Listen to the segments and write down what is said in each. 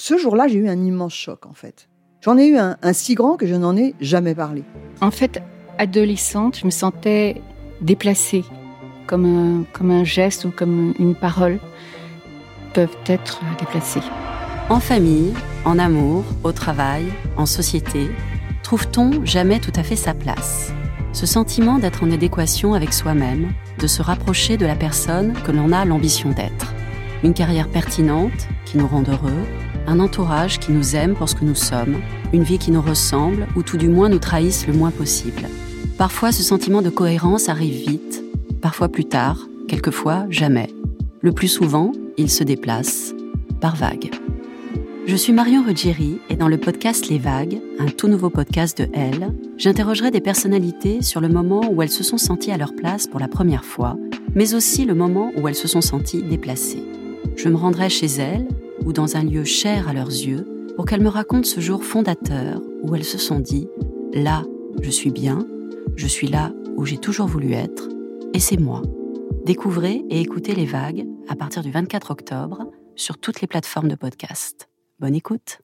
Ce jour-là, j'ai eu un immense choc, en fait. J'en ai eu un si grand que je n'en ai jamais parlé. En fait, adolescente, je me sentais déplacée, comme un geste ou comme une parole peuvent être déplacées. En famille, en amour, au travail, en société, trouve-t-on jamais tout à fait sa place ? Ce sentiment d'être en adéquation avec soi-même, de se rapprocher de la personne que l'on a l'ambition d'être. Une carrière pertinente qui nous rend heureux, un entourage qui nous aime pour ce que nous sommes, une vie qui nous ressemble ou tout du moins nous trahisse le moins possible. Parfois, ce sentiment de cohérence arrive vite, parfois plus tard, quelquefois jamais. Le plus souvent, il se déplace par vagues. Je suis Marion Ruggieri et dans le podcast Les Vagues, un tout nouveau podcast de Elle, j'interrogerai des personnalités sur le moment où elles se sont senties à leur place pour la première fois, mais aussi le moment où elles se sont senties déplacées. Je me rendrai chez elles ou dans un lieu cher à leurs yeux pour qu'elles me racontent ce jour fondateur où elles se sont dit « Là, je suis bien, je suis là où j'ai toujours voulu être, et c'est moi ». Découvrez et écoutez Les Vagues à partir du 24 octobre sur toutes les plateformes de podcast. Bonne écoute.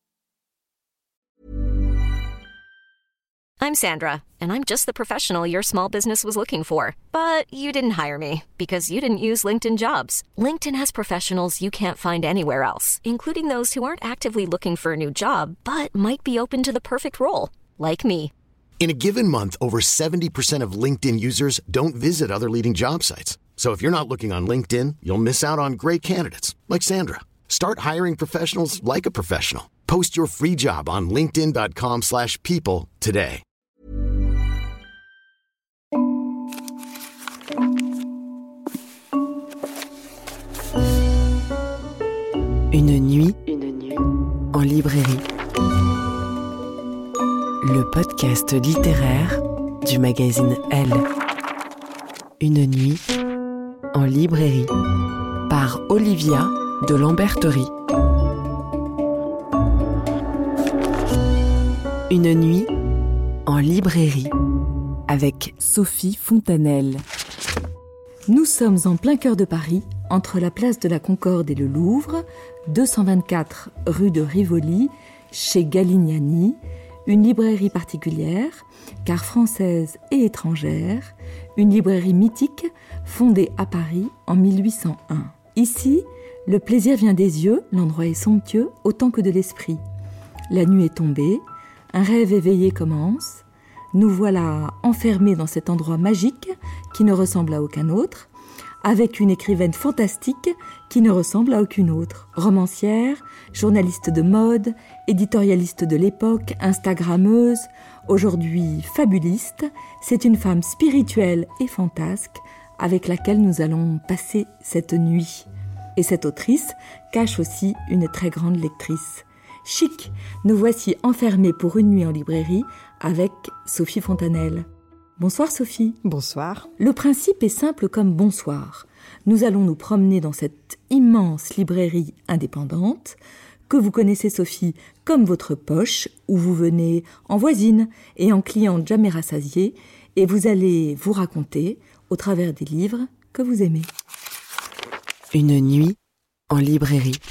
I'm Sandra, and I'm just the professional your small business was looking for. But you didn't hire me because you didn't use LinkedIn Jobs. LinkedIn has professionals you can't find anywhere else, including those who aren't actively looking for a new job, but might be open to the perfect role, like me. In a given month, over 70% of LinkedIn users don't visit other leading job sites. So if you're not looking on LinkedIn, you'll miss out on great candidates like Sandra. Start hiring professionals like a professional. Post your free job on linkedin.com/people today. Une nuit en librairie. Le podcast littéraire du magazine Elle. Une nuit en librairie par Olivia de Lamberterie. Une nuit en librairie avec Sophie Fontanelle. Nous sommes en plein cœur de Paris, entre la place de la Concorde et le Louvre, 224 rue de Rivoli, chez Galignani, une librairie particulière, car française et étrangère, une librairie mythique fondée à Paris en 1801. Ici, le plaisir vient des yeux, l'endroit est somptueux autant que de l'esprit. La nuit est tombée, un rêve éveillé commence. Nous voilà enfermés dans cet endroit magique qui ne ressemble à aucun autre, avec une écrivaine fantastique qui ne ressemble à aucune autre. Romancière, journaliste de mode, éditorialiste de l'époque, instagrammeuse, aujourd'hui fabuliste, c'est une femme spirituelle et fantasque avec laquelle nous allons passer cette nuit. Et cette autrice cache aussi une très grande lectrice. Chic, nous voici enfermés pour une nuit en librairie avec Sophie Fontanelle. Bonsoir Sophie. Bonsoir. Le principe est simple comme bonsoir. Nous allons nous promener dans cette immense librairie indépendante que vous connaissez Sophie comme votre poche où vous venez en voisine et en cliente jamais rassasiée et vous allez vous raconter au travers des livres que vous aimez. Une nuit en librairie.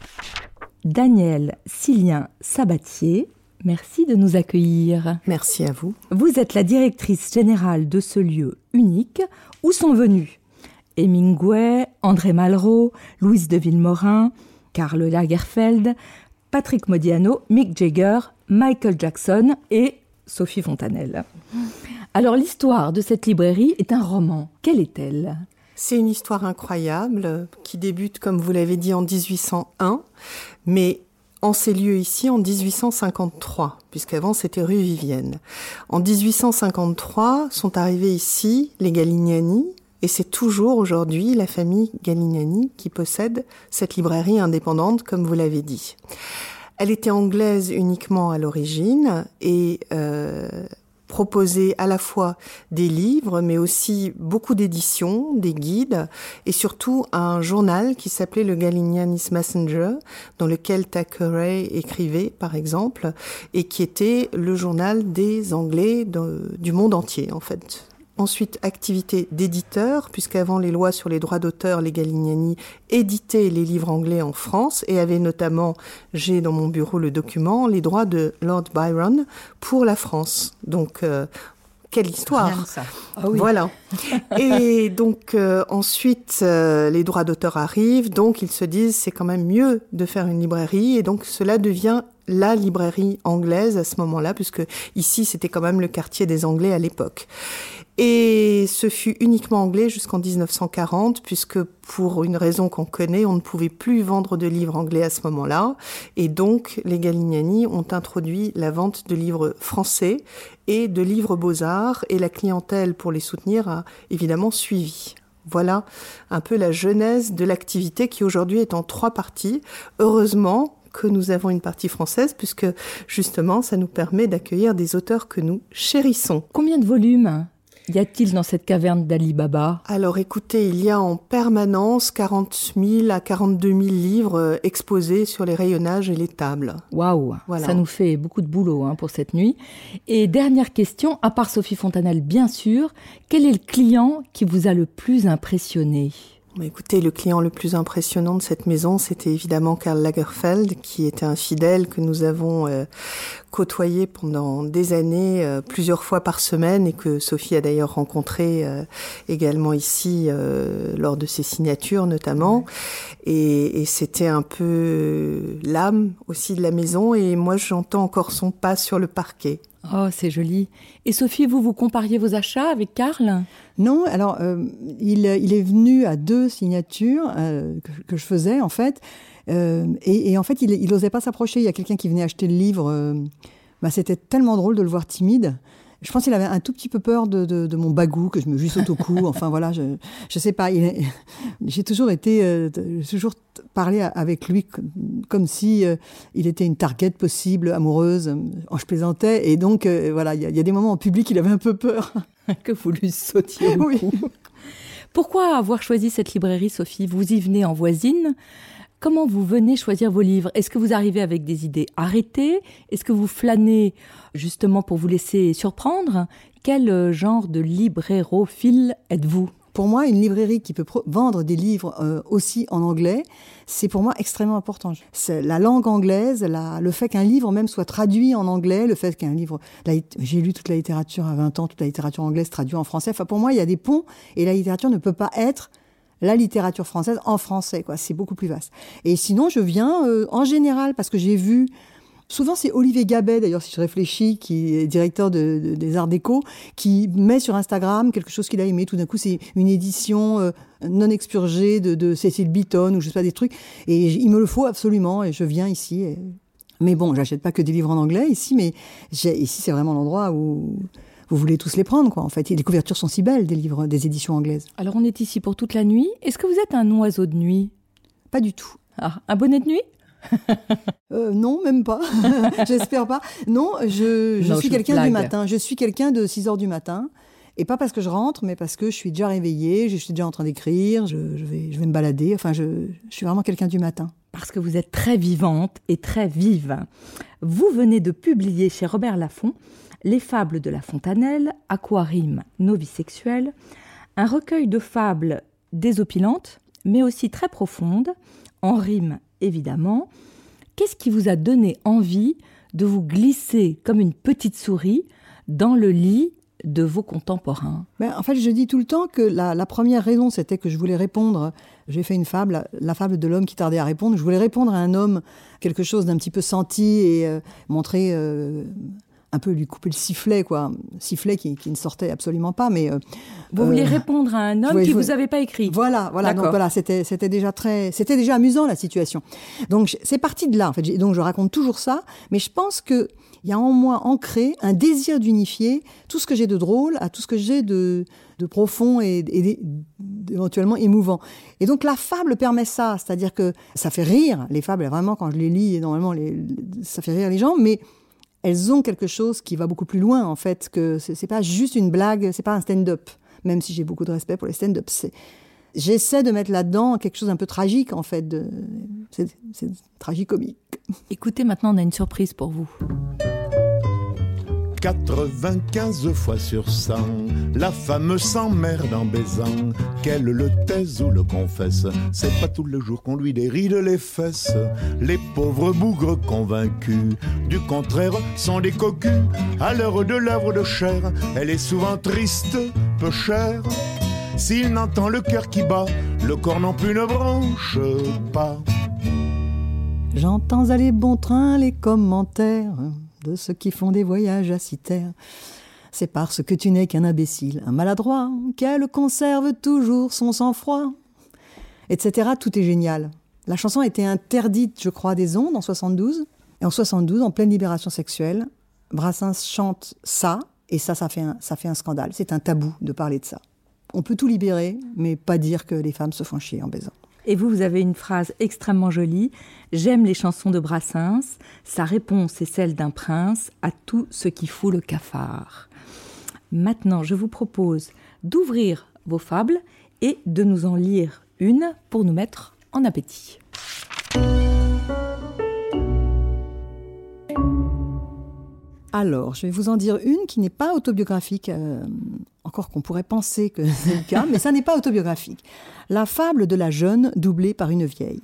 Danielle Silien Sabatier, merci de nous accueillir. Merci à vous. Vous êtes la directrice générale de ce lieu unique où sont venus Hemingway, André Malraux, Louise de Villemorin, Karl Lagerfeld, Patrick Modiano, Mick Jagger, Michael Jackson et Sophie Fontanelle. Alors l'histoire de cette librairie est un roman. Quelle est-elle ? C'est une histoire incroyable qui débute, comme vous l'avez dit, en 1801, mais en ces lieux ici en 1853, puisqu'avant c'était rue Vivienne. En 1853 sont arrivés ici les Galignani, et c'est toujours aujourd'hui la famille Galignani qui possède cette librairie indépendante, comme vous l'avez dit. Elle était anglaise uniquement à l'origine et proposait à la fois des livres, mais aussi beaucoup d'éditions, des guides, et surtout un journal qui s'appelait le Galignani's Messenger, dans lequel Thackeray écrivait, par exemple, et qui était le journal des Anglais du monde entier, en fait, ensuite activité d'éditeur, puisqu'avant les lois sur les droits d'auteur, les Galignani éditaient les livres anglais en France et avaient notamment, j'ai dans mon bureau le document, les droits de Lord Byron pour la France. Donc, quelle histoire! Rien que ça. Ah oui. Voilà. Et donc ensuite, les droits d'auteur arrivent, donc ils se disent c'est quand même mieux de faire une librairie, et donc cela devient la librairie anglaise à ce moment-là, puisque ici c'était quand même le quartier des Anglais à l'époque. Et ce fut uniquement anglais jusqu'en 1940, puisque pour une raison qu'on connaît, on ne pouvait plus vendre de livres anglais à ce moment-là. Et donc, les Galignani ont introduit la vente de livres français et de livres beaux-arts, et la clientèle pour les soutenir a évidemment suivi. Voilà un peu la genèse de l'activité qui aujourd'hui est en 3 parties. Heureusement que nous avons une partie française, puisque justement, ça nous permet d'accueillir des auteurs que nous chérissons. Combien de volumes y a-t-il dans cette caverne d'Ali Baba ? Alors écoutez, il y a en permanence 40 000 à 42 000 livres exposés sur les rayonnages et les tables. Waouh, voilà. Ça nous fait beaucoup de boulot pour cette nuit. Et dernière question, à part Sophie Fontanelle bien sûr, quel est le client qui vous a le plus impressionné ? Écoutez, le client le plus impressionnant de cette maison, c'était évidemment Karl Lagerfeld, qui était un fidèle que nous avons côtoyé pendant des années, plusieurs fois par semaine, et que Sophie a d'ailleurs rencontré également ici, lors de ses signatures notamment. Et c'était un peu l'âme aussi de la maison, et moi j'entends encore son pas sur le parquet. Oh, c'est joli. Et Sophie, vous compariez vos achats avec Karl ? Non, alors il est venu à 2 signatures que je faisais en fait, et en fait il osait pas s'approcher. Il y a quelqu'un qui venait acheter le livre. C'était tellement drôle de le voir timide. Je pense qu'il avait un tout petit peu peur de mon bagou, que je me juste au cou. Enfin voilà, je sais pas. J'ai toujours toujours parlé avec lui comme si il était une target possible, amoureuse. Je plaisantais, et donc voilà, il y a des moments en public, il avait un peu peur que vous lui sautiez au cou. Pourquoi avoir choisi cette librairie, Sophie ? Vous y venez en voisine. Comment vous venez choisir vos livres ? Est-ce que vous arrivez avec des idées arrêtées ? Est-ce que vous flânez justement pour vous laisser surprendre ? Quel genre de librérophile êtes-vous ? Pour moi, une librairie qui peut vendre des livres aussi en anglais, c'est pour moi extrêmement important. C'est la langue anglaise, le fait qu'un livre même soit traduit en anglais, le fait qu'un livre... J'ai lu toute la littérature à 20 ans, toute la littérature anglaise traduite en français. Enfin, pour moi, il y a des ponts, et la littérature ne peut pas être la littérature française en français, quoi. C'est beaucoup plus vaste. Et sinon, je viens en général, parce que j'ai vu... Souvent, c'est Olivier Gabet, d'ailleurs, si je réfléchis, qui est directeur des Arts Déco, qui met sur Instagram quelque chose qu'il a aimé. Tout d'un coup, c'est une édition non expurgée de Cécile Beaton, ou je sais pas, des trucs. Et il me le faut absolument, et je viens ici. Mais bon, j'achète pas que des livres en anglais ici, mais ici, c'est vraiment l'endroit où... Vous voulez tous les prendre, quoi, en fait. Et les couvertures sont si belles des livres, des éditions anglaises. Alors, on est ici pour toute la nuit. Est-ce que vous êtes un oiseau de nuit ? Pas du tout. Ah, un bonnet de nuit ? Non, même pas. J'espère pas. Non, je suis quelqu'un du matin. Je suis quelqu'un de 6h du matin. Et pas parce que je rentre, mais parce que je suis déjà réveillée, je suis déjà en train d'écrire, je vais me balader. Enfin, je suis vraiment quelqu'un du matin. Parce que vous êtes très vivante et très vive. Vous venez de publier chez Robert Laffont Les Fables de La Fontanelle, Aquarime, nos vies sexuelles, un recueil de fables désopilantes, mais aussi très profondes, en rime évidemment. Qu'est-ce qui vous a donné envie de vous glisser comme une petite souris dans le lit de vos contemporains ? En fait, je dis tout le temps que la première raison, c'était que je voulais répondre. J'ai fait une fable, la fable de l'homme qui tardait à répondre. Je voulais répondre à un homme, quelque chose d'un petit peu senti, et montrer... un peu lui couper le sifflet, quoi. Sifflet qui ne sortait absolument pas, mais... vous voulez répondre à un homme que vous n'avez pas écrit. Voilà. Donc voilà, c'était déjà amusant, la situation. Donc c'est parti de là, en fait. Donc je raconte toujours ça, mais je pense que il y a en moi ancré un désir d'unifier tout ce que j'ai de drôle à tout ce que j'ai de profond et éventuellement émouvant. Et donc la fable permet ça, c'est-à-dire que ça fait rire. Les fables, vraiment, quand je les lis, normalement, ça fait rire les gens, mais elles ont quelque chose qui va beaucoup plus loin, en fait, que c'est pas juste une blague, c'est pas un stand-up, même si j'ai beaucoup de respect pour les stand-up. J'essaie de mettre là-dedans quelque chose d'un peu tragique, en fait. C'est tragicomique. Écoutez, maintenant, on a une surprise pour vous. 95 fois sur 100, la femme s'emmerde en baisant, qu'elle le taise ou le confesse. C'est pas tous les jours qu'on lui déride les fesses. Les pauvres bougres convaincus du contraire sont des cocus. À l'heure de l'œuvre de chair, elle est souvent triste, peu chère. S'il n'entend le cœur qui bat, le corps non plus ne branche pas. J'entends à les bons trains les commentaires de ceux qui font des voyages à Citerre. C'est parce que tu n'es qu'un imbécile, un maladroit, qu'elle conserve toujours son sang-froid, etc. Tout est génial. La chanson a été interdite, je crois, des ondes en 72. Et en 72, en pleine libération sexuelle, Brassens chante ça, et ça fait un scandale. C'est un tabou de parler de ça. On peut tout libérer, mais pas dire que les femmes se font chier en baisant. Et vous avez une phrase extrêmement jolie. « J'aime les chansons de Brassens. Sa réponse est celle d'un prince à tout ce qui fout le cafard. » Maintenant, je vous propose d'ouvrir vos fables et de nous en lire une pour nous mettre en appétit. Alors, je vais vous en dire une qui n'est pas autobiographique, encore qu'on pourrait penser que c'est le cas, mais ça n'est pas autobiographique. La fable de la jeune doublée par une vieille.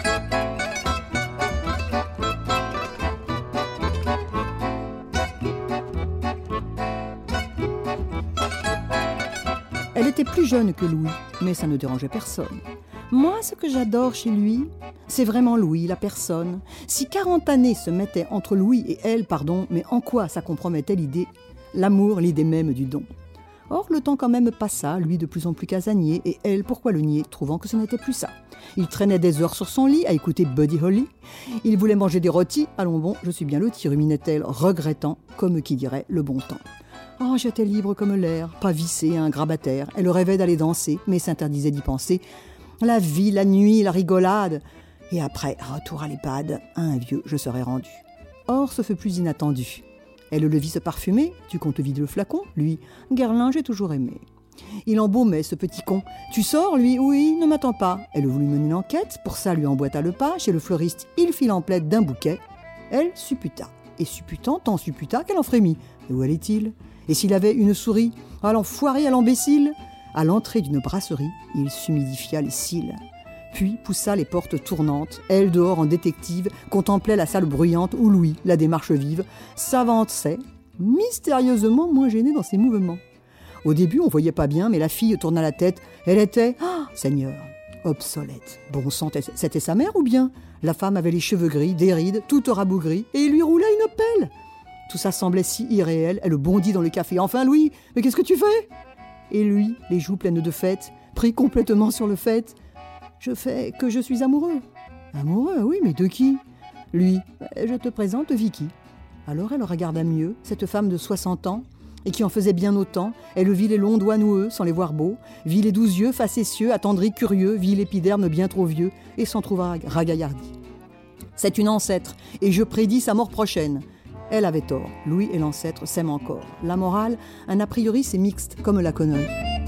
Elle était plus jeune que Louis, mais ça ne dérangeait personne. Moi, ce que j'adore chez lui, c'est vraiment Louis, la personne. Si 40 années se mettaient entre Louis et elle, mais en quoi ça compromettait l'idée, l'amour, l'idée même du don? Or, le temps quand même passa, lui de plus en plus casanier, et elle, pourquoi le nier, trouvant que ce n'était plus ça. Il traînait des heures sur son lit à écouter Buddy Holly. Il voulait manger des rôtis. Allons bon, je suis bien loti, ruminait-elle, regrettant, comme qui dirait, le bon temps. Oh, j'étais libre comme l'air, pas vissée à un grabataire. Elle rêvait d'aller danser, mais s'interdisait d'y penser. La vie, la nuit, la rigolade. Et après, retour à l'EHPAD, à un vieux, je serais rendu. Or, ce fut plus inattendu. Elle le vit se parfumer, tu comptes vide le flacon, lui, Guerlain, j'ai toujours aimé. Il embaumait, ce petit con. Tu sors, lui, oui, ne m'attends pas. Elle voulut mener une enquête, pour ça lui emboîta le pas. Chez le fleuriste, il fit l'emplette d'un bouquet. Elle supputa. Et supputant, tant supputa qu'elle en frémit. Et où allait-il? Et s'il avait une souris? À l'enfoiré, à l'imbécile! À l'entrée d'une brasserie, il s'humidifia les cils. Puis poussa les portes tournantes. Elle, dehors en détective, contemplait la salle bruyante où Louis, la démarche vive, s'avançait, mystérieusement moins gêné dans ses mouvements. Au début, on voyait pas bien, mais la fille tourna la tête. Elle était, Seigneur, obsolète. Bon sang, c'était sa mère ou bien? La femme avait les cheveux gris, des rides, toute rabougrie, et il lui roulait une pelle. Tout ça semblait si irréel. Elle bondit dans le café. Enfin, Louis, mais qu'est-ce que tu fais? Et lui, les joues pleines de fête, pris complètement sur le fait. Je fais que je suis amoureux. Amoureux, oui, mais de qui? Lui, je te présente Vicky. Alors elle regarda mieux, cette femme de 60 ans, et qui en faisait bien autant. Elle vit les longs doigts noueux, sans les voir beaux, vit les 12 yeux facétieux, attendris, curieux, vit l'épiderme bien trop vieux, et s'en trouva ragaillardi. C'est une ancêtre, et je prédis sa mort prochaine. Elle avait tort, Louis et l'ancêtre s'aiment encore. La morale, un a priori, c'est mixte, comme la connerie.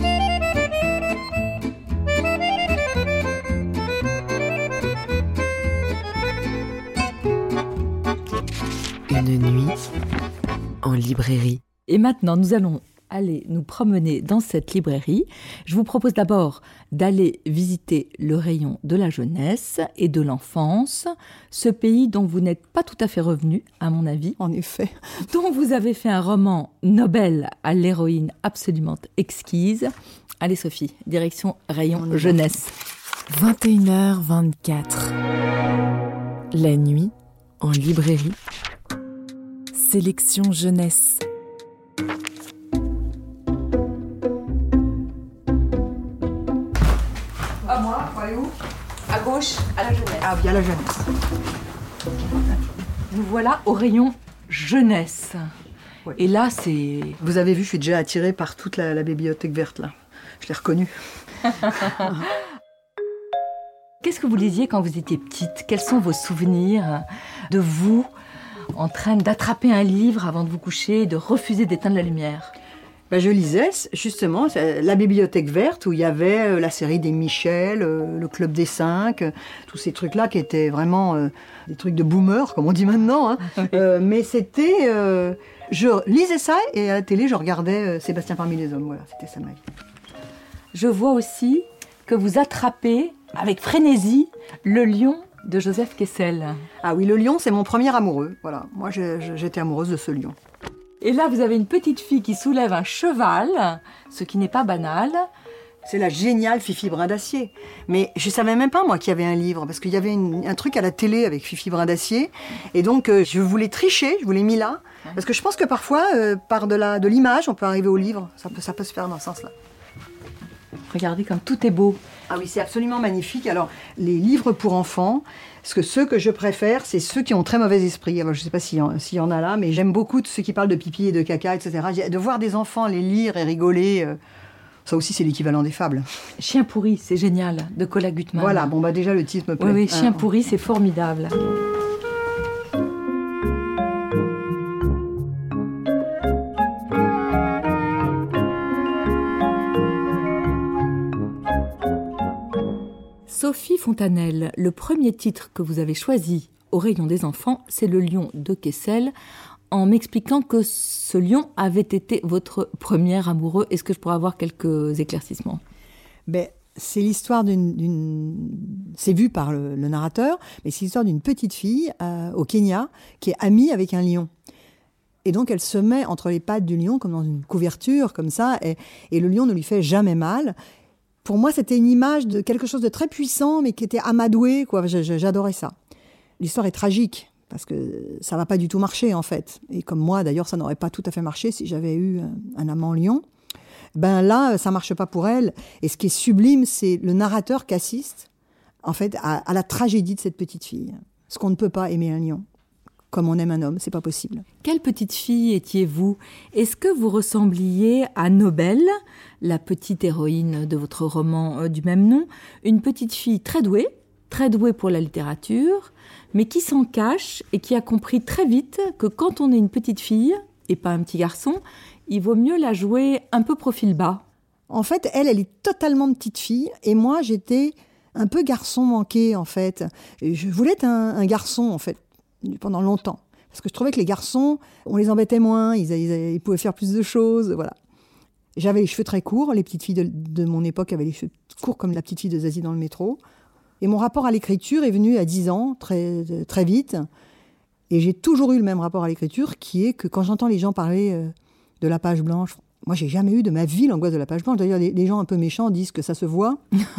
Une nuit en librairie. Et maintenant, nous allons aller nous promener dans cette librairie. Je vous propose d'abord d'aller visiter le rayon de la jeunesse et de l'enfance, ce pays dont vous n'êtes pas tout à fait revenu, à mon avis. En effet. Dont vous avez fait un roman Nobel à l'héroïne absolument exquise. Allez Sophie, direction rayon jeunesse. 21h24. La nuit en librairie. Sélection jeunesse. À moi, faut aller où? À gauche, à la jeunesse. Ah oui, à la jeunesse. Nous voilà au rayon jeunesse. Ouais. Et là, c'est... Vous avez vu, je suis déjà attirée par toute la bibliothèque verte, là. Je l'ai reconnue. Qu'est-ce que vous lisiez quand vous étiez petite? Quels sont vos souvenirs de vous en train d'attraper un livre avant de vous coucher et de refuser d'éteindre la lumière? Je lisais justement la bibliothèque verte où il y avait la série des Michel, le Club des 5, tous ces trucs-là qui étaient vraiment des trucs de boomer, comme on dit maintenant. Hein. Mais c'était... je lisais ça et à la télé, je regardais Sébastien parmi les hommes. Voilà, c'était ça ma vie. Je vois aussi que vous attrapez avec frénésie le lion de Joseph Kessel. Ah oui, le lion, c'est mon premier amoureux. Voilà, moi j'étais amoureuse de ce lion. Et là, vous avez une petite fille qui soulève un cheval, ce qui n'est pas banal. C'est la géniale Fifi Brin d'Acier. Mais je savais même pas, moi, qu'il y avait un livre, parce qu'il y avait un truc à la télé avec Fifi Brin d'Acier. Et donc, je voulais tricher, je voulais mis là. Parce que je pense que parfois, par de l'image, on peut arriver au livre. Ça peut se faire dans ce sens-là. Regardez comme tout est beau. Ah oui, c'est absolument magnifique. Alors, les livres pour enfants, parce que ceux que je préfère, c'est ceux qui ont très mauvais esprit. Alors, je ne sais pas s'il y en a là, mais j'aime beaucoup ceux qui parlent de pipi et de caca, etc. De voir des enfants les lire et rigoler, ça aussi, c'est l'équivalent des fables. Chien pourri, c'est génial, de Cola Gutmann. Voilà, bon, déjà, le titre me plaît. Oui, Chien pourri, c'est formidable. Sophie Fontanelle, le premier titre que vous avez choisi au rayon des enfants, c'est Le Lion de Kessel, en m'expliquant que ce lion avait été votre premier amoureux. Est-ce que je pourrais avoir quelques éclaircissements ? C'est l'histoire c'est vu par le narrateur, mais c'est l'histoire d'une petite fille au Kenya qui est amie avec un lion. Et donc elle se met entre les pattes du lion, comme dans une couverture, comme ça, et le lion ne lui fait jamais mal. Pour moi, c'était une image de quelque chose de très puissant, mais qui était amadoué, quoi. J'adorais ça. L'histoire est tragique, parce que ça va pas du tout marcher, en fait. Et comme moi, d'ailleurs, ça n'aurait pas tout à fait marché si j'avais eu un amant lion. Là, ça marche pas pour elle. Et ce qui est sublime, c'est le narrateur qui assiste, en fait, à la tragédie de cette petite fille. Parce qu'on ne peut pas aimer un lion comme on aime un homme, c'est pas possible. Quelle petite fille étiez-vous ? Est-ce que vous ressembliez à Nobel, la petite héroïne de votre roman du même nom, une petite fille très douée pour la littérature, mais qui s'en cache et qui a compris très vite que quand on est une petite fille, et pas un petit garçon, il vaut mieux la jouer un peu profil bas. En fait, elle est totalement petite fille, et moi, j'étais un peu garçon manqué, en fait. Je voulais être un garçon, en fait, pendant longtemps. Parce que je trouvais que les garçons, on les embêtait moins, ils pouvaient faire plus de choses, voilà. J'avais les cheveux très courts, les petites filles de mon époque avaient les cheveux courts comme la petite fille de Zazie dans le métro. Et mon rapport à l'écriture est venu à 10 ans, très, très vite. Et j'ai toujours eu le même rapport à l'écriture, qui est que quand j'entends les gens parler de la page blanche, moi j'ai jamais eu de ma vie l'angoisse de la page blanche. D'ailleurs, les gens un peu méchants disent que ça se voit,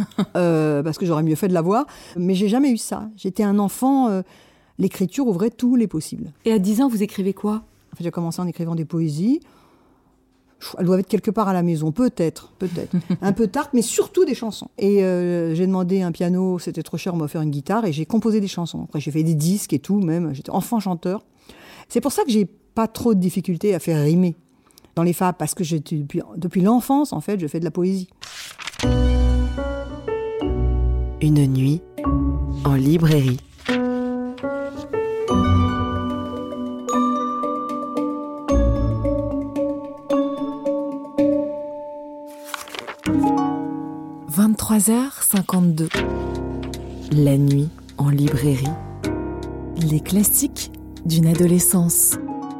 parce que j'aurais mieux fait de la voir. Mais j'ai jamais eu ça. J'étais un enfant... L'écriture ouvrait tous les possibles. Et à 10 ans, vous écrivez quoi ? En fait, j'ai commencé en écrivant des poésies. Elles doivent être quelque part à la maison, peut-être. Un peu tard, mais surtout des chansons. Et j'ai demandé un piano, c'était trop cher, on m'a offert une guitare, et j'ai composé des chansons. Après, j'ai fait des disques et tout, même. J'étais enfant chanteur. C'est pour ça que j'ai pas trop de difficultés à faire rimer dans les fables, parce que depuis l'enfance, en fait, je fais de la poésie. Une nuit en librairie. 23h52. La nuit en librairie. Les classiques d'une adolescence.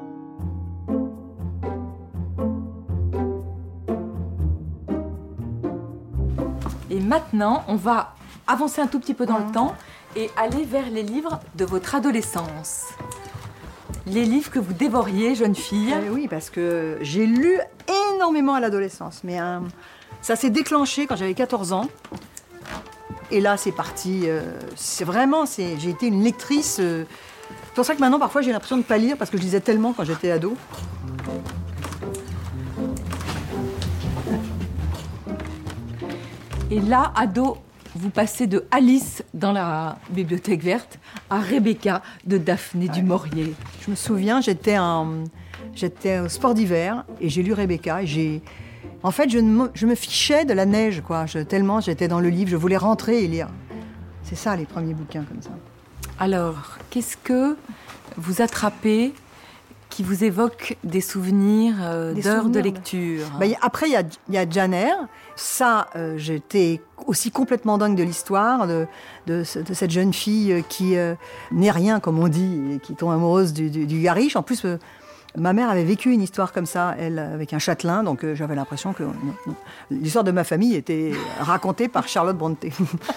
Et maintenant, on va avancer un tout petit peu dans le temps et aller vers les livres de votre adolescence. Les livres que vous dévoriez, jeune fille. Oui, parce que j'ai lu énormément à l'adolescence, mais ça s'est déclenché quand j'avais 14 ans. Et là, c'est parti. J'ai été une lectrice. C'est pour ça que maintenant, parfois, j'ai l'impression de ne pas lire, parce que je lisais tellement quand j'étais ado. Et là, ado, vous passez de Alice dans la bibliothèque verte à Rebecca de Daphné du Maurier. Je me souviens, j'étais au sport d'hiver et j'ai lu Rebecca. En fait, je me fichais de la neige, quoi. Tellement j'étais dans le livre, je voulais rentrer et lire. C'est ça, les premiers bouquins comme ça. Alors, qu'est-ce que vous attrapez qui vous évoquent des souvenirs d'heures de lecture. Après, il y a Jane Eyre. Ça, j'étais aussi complètement dingue de l'histoire de cette jeune fille qui n'est rien, comme on dit, et qui tombe amoureuse du gars riche. En plus, ma mère avait vécu une histoire comme ça, elle, avec un châtelain, donc j'avais l'impression que l'histoire de ma famille était racontée par Charlotte Brontë.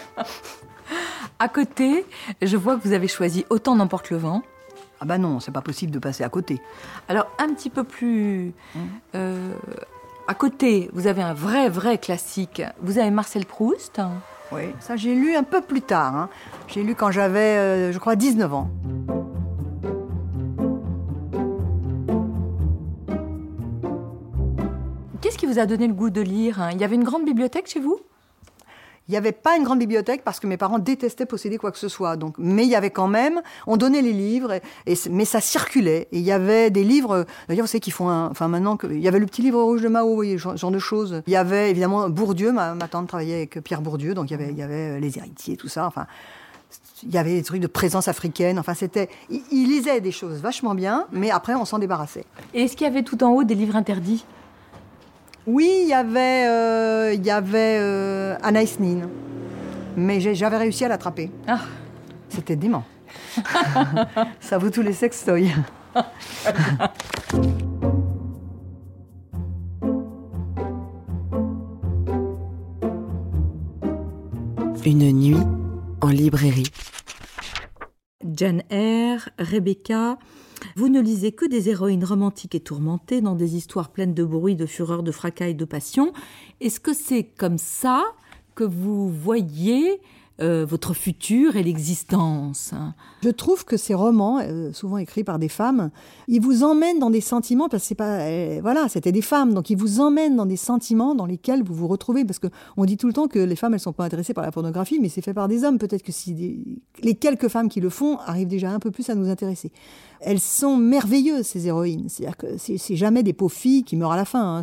À côté, je vois que vous avez choisi Autant n'emporte le vent. Ah bah non, c'est pas possible de passer à côté. Alors, un petit peu plus... à côté, vous avez un vrai classique. Vous avez Marcel Proust. Oui, ça j'ai lu un peu plus tard. Hein. J'ai lu quand j'avais, je crois, 19 ans. Qu'est-ce qui vous a donné le goût de lire ? Il y avait une grande bibliothèque chez vous ? Il n'y avait pas une grande bibliothèque parce que mes parents détestaient posséder quoi que ce soit. Donc, mais il y avait quand même, on donnait les livres, mais ça circulait. Et il y avait des livres, d'ailleurs, vous savez qu'ils font il y avait le petit livre rouge de Mao, vous voyez, ce genre de choses. Il y avait évidemment Bourdieu, ma tante travaillait avec Pierre Bourdieu, donc il y avait Les Héritiers, tout ça. Enfin, il y avait des trucs de présence africaine. Enfin, il lisait des choses vachement bien, mais après, on s'en débarrassait. Et est-ce qu'il y avait tout en haut des livres interdits ? Oui, il y avait Anaïs Nin, mais j'avais réussi à l'attraper. Ah. C'était dément. Ça vaut tous les sextoys. Une nuit en librairie. Jane Eyre, Rebecca... Vous ne lisez que des héroïnes romantiques et tourmentées dans des histoires pleines de bruit, de fureur, de fracas et de passion. Est-ce que c'est comme ça que vous voyez votre futur et l'existence ? Je trouve que ces romans, souvent écrits par des femmes, ils vous emmènent dans des sentiments, parce que c'était des femmes, donc ils vous emmènent dans des sentiments dans lesquels vous vous retrouvez, parce qu'on dit tout le temps que les femmes, elles sont pas intéressées par la pornographie, mais c'est fait par des hommes. Peut-être que si les quelques femmes qui le font arrivent déjà un peu plus à nous intéresser. Elles sont merveilleuses, ces héroïnes. C'est-à-dire que c'est jamais des pauvres filles qui meurent à la fin.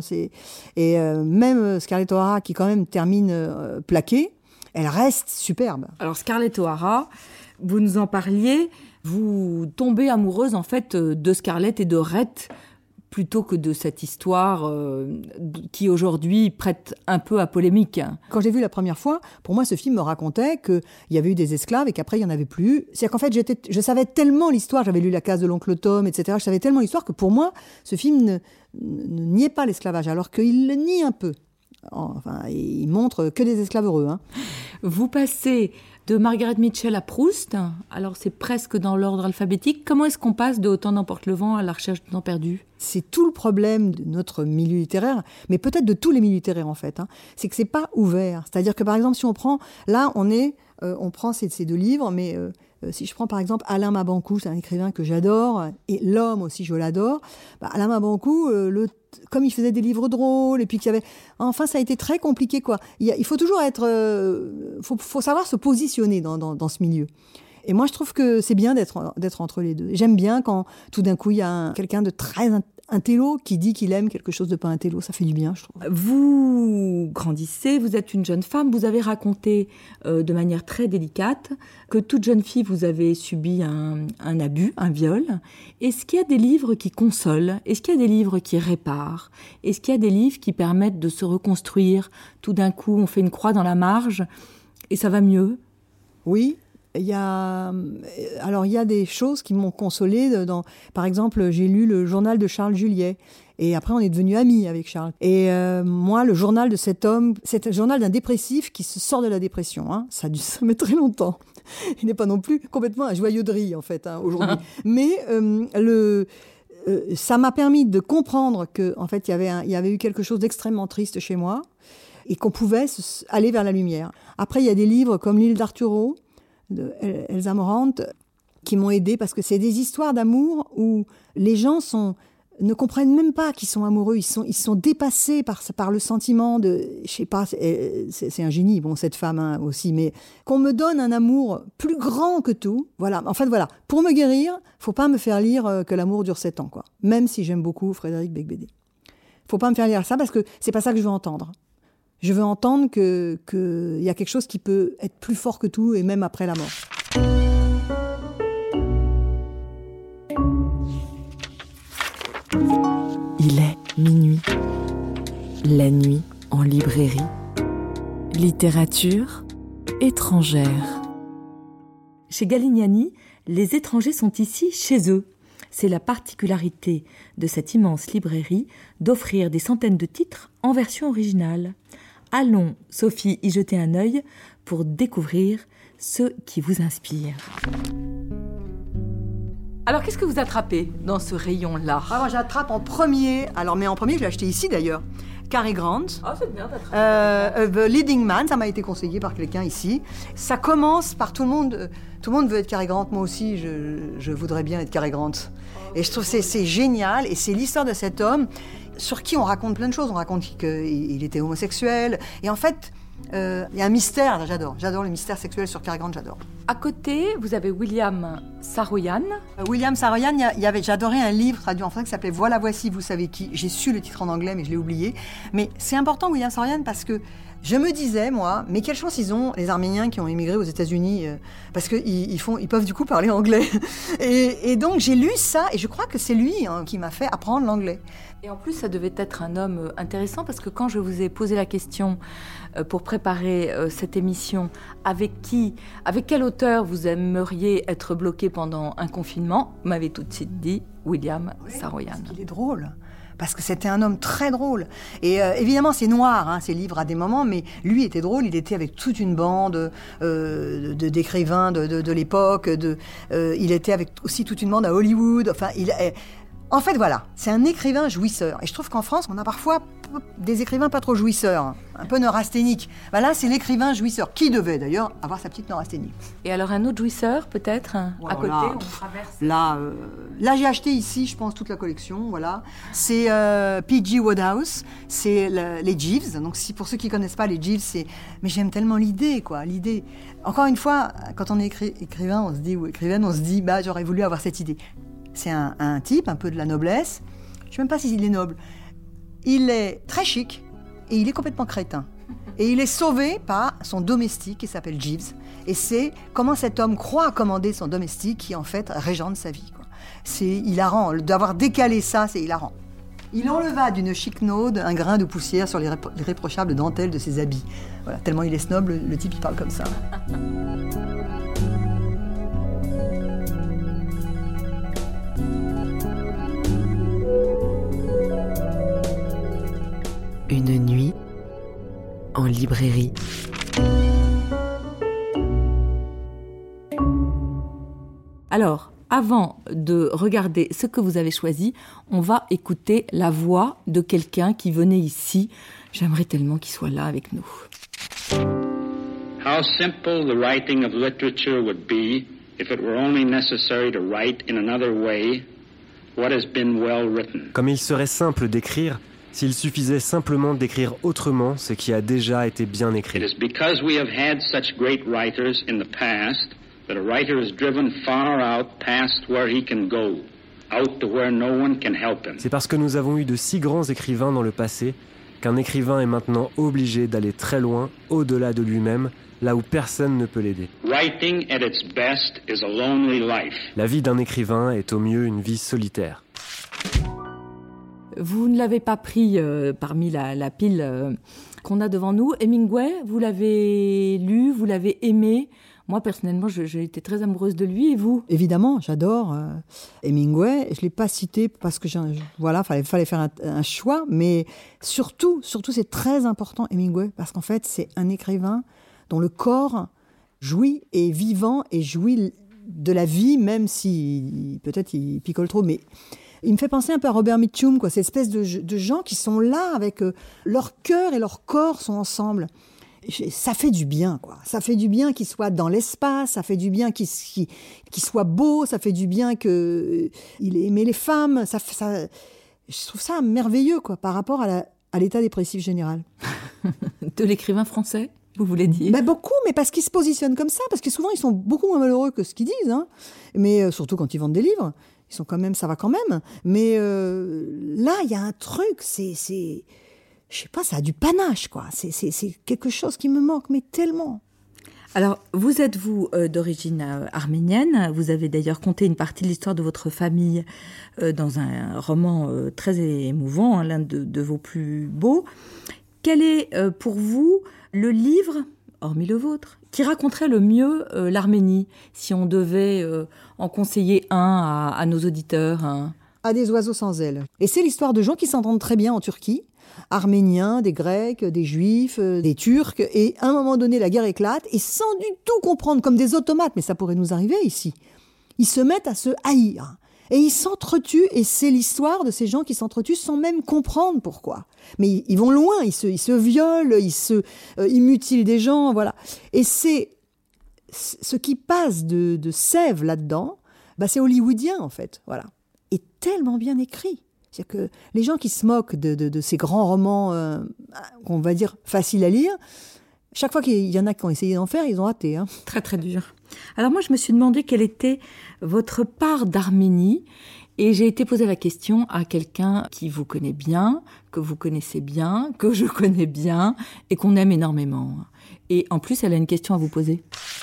Même Scarlett O'Hara, qui quand même termine plaquée, elle reste superbe. Alors Scarlett O'Hara, vous nous en parliez, vous tombez amoureuse en fait de Scarlett et de Rhett plutôt que de cette histoire qui aujourd'hui prête un peu à polémique. Quand j'ai vu la première fois, pour moi ce film me racontait qu'il y avait eu des esclaves et qu'après il n'y en avait plus. C'est-à-dire qu'en fait je savais tellement l'histoire, j'avais lu La Case de l'oncle Tom, etc. Je savais tellement l'histoire que pour moi ce film ne niait pas l'esclavage, alors qu'il le nie un peu. Enfin, il montre que des esclaves heureux. Hein. Vous passez de Margaret Mitchell à Proust, alors c'est presque dans l'ordre alphabétique. Comment est-ce qu'on passe de Autant n'emporte le vent à La recherche du temps perdu ? C'est tout le problème de notre milieu littéraire, mais peut-être de tous les milieux littéraires en fait. Hein. C'est que c'est pas ouvert. C'est-à-dire que par exemple, si on prend, là on prend ces deux livres, mais si je prends par exemple Alain Mabanckou, c'est un écrivain que j'adore, et L'Homme aussi, je l'adore. Alain Mabanckou, comme il faisait des livres drôles, et puis qu'il y avait... Enfin, ça a été très compliqué, quoi. Il faut toujours faut savoir se positionner dans ce milieu. Et moi, je trouve que c'est bien d'être entre les deux. J'aime bien quand, tout d'un coup, il y a quelqu'un de très intello qui dit qu'il aime quelque chose de pas intello. Ça fait du bien, je trouve. Vous grandissez, vous êtes une jeune femme. Vous avez raconté de manière très délicate que toute jeune fille, vous avez subi un abus, un viol. Est-ce qu'il y a des livres qui consolent ? Est-ce qu'il y a des livres qui réparent ? Est-ce qu'il y a des livres qui permettent de se reconstruire ? Tout d'un coup, on fait une croix dans la marge et ça va mieux ? Oui. Il y a des choses qui m'ont consolée. Par exemple, j'ai lu le journal de Charles Juliet. Et après, on est devenus amis avec Charles. Et moi, le journal de cet homme, c'est un journal d'un dépressif qui se sort de la dépression. Hein. Ça met très longtemps. Il n'est pas non plus complètement un joyeux de riz, en fait, aujourd'hui. Mais ça m'a permis de comprendre qu'en fait, il y avait eu quelque chose d'extrêmement triste chez moi et qu'on pouvait aller vers la lumière. Après, il y a des livres comme L'île d'Arturo, de Elsa Morant, qui m'ont aidée parce que c'est des histoires d'amour où les gens ne comprennent même pas qu'ils sont amoureux, ils sont dépassés par le sentiment de, je sais pas, c'est un génie, bon, cette femme hein, aussi, mais qu'on me donne un amour plus grand que tout. Voilà, en fait, voilà, pour me guérir, faut pas me faire lire que l'amour dure 7 ans, quoi. Même si j'aime beaucoup Frédéric Beigbeder. Faut pas me faire lire ça parce que c'est pas ça que je veux entendre. Je veux entendre qu'il y a quelque chose qui peut être plus fort que tout, et même après la mort. Minuit. La nuit en librairie. Littérature étrangère. Chez Galignani, les étrangers sont ici chez eux. C'est la particularité de cette immense librairie d'offrir des centaines de titres en version originale. Allons, Sophie, y jeter un œil pour découvrir ceux qui vous inspirent. Alors, qu'est-ce que vous attrapez dans ce rayon-là ? Moi, j'attrape en premier. Mais en premier, je l'ai acheté ici d'ailleurs. Cary Grant. C'est bien d'attraper. The Leading Man, ça m'a été conseillé par quelqu'un ici. Ça commence par tout le monde veut être Cary Grant. Moi aussi, je voudrais bien être Cary Grant. Et je trouve que c'est génial. Et c'est l'histoire de cet homme sur qui on raconte plein de choses. On raconte qu'il était homosexuel. Et en fait, il y a un mystère. J'adore le mystère sexuel sur Cary Grant, j'adore. À côté, vous avez William Saroyan. William Saroyan, j'adorais un livre traduit en français qui s'appelait « Voilà, voici, vous savez qui ». J'ai su le titre en anglais, mais je l'ai oublié. Mais c'est important, William Saroyan, parce que je me disais, moi, mais quelle chance ils ont, les Arméniens qui ont émigré aux États-Unis, parce qu'ils peuvent du coup parler anglais. Et donc j'ai lu ça, et je crois que c'est lui qui m'a fait apprendre l'anglais. Et en plus, ça devait être un homme intéressant, parce que quand je vous ai posé la question pour préparer cette émission, avec quel auteur vous aimeriez être bloqué pendant un confinement, vous m'avez tout de suite dit William Saroyan. Parce qu'il est drôle. Parce que c'était un homme très drôle. Et évidemment, c'est noir, ces livres à des moments, mais lui était drôle. Il était avec toute une bande d'écrivains de l'époque. Il était avec aussi toute une bande à Hollywood. En fait, voilà, c'est un écrivain jouisseur. Et je trouve qu'en France, on a parfois des écrivains pas trop jouisseurs, un peu neurasthéniques. Là, c'est l'écrivain jouisseur, qui devait d'ailleurs avoir sa petite neurasthénie. Et alors un autre jouisseur, peut-être, à côté, on traverse. Là, j'ai acheté ici, je pense, toute la collection, voilà. C'est P.G. Wodehouse, c'est les Jeeves. Donc, pour ceux qui connaissent pas les Jeeves, mais j'aime tellement l'idée, quoi. L'idée. Encore une fois, quand on est écrivain, on se dit, j'aurais voulu avoir cette idée. C'est un type, un peu de la noblesse. Je ne sais même pas s'il est noble. Il est très chic et il est complètement crétin. Et il est sauvé par son domestique qui s'appelle Jeeves. Et c'est comment cet homme croit commander son domestique qui, en fait, régente sa vie, quoi. C'est hilarant. D'avoir décalé ça, c'est hilarant. Il enleva d'une chiquenaude un grain de poussière sur l'irréprochable dentelle de ses habits. Voilà, tellement il est snob, le type, il parle comme ça. Une nuit en librairie. Alors, avant de regarder ce que vous avez choisi, on va écouter la voix de quelqu'un qui venait ici. J'aimerais tellement qu'il soit là avec nous. How simple the writing of literature would be if it were only necessary to write in another way what has been well written. Comme il serait simple d'écrire s'il suffisait simplement d'écrire autrement ce qui a déjà été bien écrit. It is because we have had such great writers in the past that a writer is driven far out past where he can go, out to where no one can help him. C'est parce que nous avons eu de si grands écrivains dans le passé qu'un écrivain est maintenant obligé d'aller très loin, au-delà de lui-même, là où personne ne peut l'aider. Writing at its best is a lonely life. La vie d'un écrivain est au mieux une vie solitaire. Vous ne l'avez pas pris parmi la pile qu'on a devant nous. Hemingway, vous l'avez lu, vous l'avez aimé. Moi, personnellement, j'ai été très amoureuse de lui. Et vous ? Évidemment, j'adore Hemingway. Je ne l'ai pas cité parce que fallait faire un choix. Mais surtout, c'est très important, Hemingway, parce qu'en fait, c'est un écrivain dont le corps jouit, est vivant et jouit de la vie, même si peut-être il picole trop, mais... Il me fait penser un peu à Robert Mitchum, quoi, cette espèce de gens qui sont là avec leur cœur et leur corps sont ensemble. Ça fait du bien, quoi. Ça fait du bien qu'il soit dans l'espace, ça fait du bien qu'il soit beau, ça fait du bien qu'il ait aimé les femmes. Je trouve ça merveilleux, quoi, par rapport à l'état dépressif général. De l'écrivain français, vous voulez dire ? Beaucoup, mais parce qu'ils se positionnent comme ça, parce que souvent ils sont beaucoup moins malheureux que ce qu'ils disent, hein. Mais surtout quand ils vendent des livres. Ils sont quand même, ça va quand même. Mais là, il y a un truc, je sais pas, ça a du panache, quoi. C'est quelque chose qui me manque, mais tellement. Alors, vous êtes d'origine arménienne. Vous avez d'ailleurs conté une partie de l'histoire de votre famille dans un roman très émouvant, l'un de vos plus beaux. Quel est pour vous le livre, hormis le vôtre, qui raconterait le mieux l'Arménie, si on devait en conseiller un à nos auditeurs À des oiseaux sans ailes. Et c'est l'histoire de gens qui s'entendent très bien en Turquie, Arméniens, des Grecs, des Juifs, des Turcs, et à un moment donné, la guerre éclate, et sans du tout comprendre, comme des automates, mais ça pourrait nous arriver ici, ils se mettent à se haïr. Et ils s'entretuent, et c'est l'histoire de ces gens qui s'entretuent sans même comprendre pourquoi. Mais ils vont loin, ils se violent, ils mutilent des gens, voilà. Et c'est ce qui passe de sève là-dedans, c'est hollywoodien en fait, voilà. Et tellement bien écrit. C'est-à-dire que les gens qui se moquent de ces grands romans, qu'on va dire faciles à lire, chaque fois qu'il y en a qui ont essayé d'en faire, ils ont raté. Très très dur. Alors moi je me suis demandé quelle était votre part d'Arménie, et j'ai été poser la question à quelqu'un qui vous connaît bien, que vous connaissez bien, que je connais bien, et qu'on aime énormément. Et en plus elle a une question à vous poser.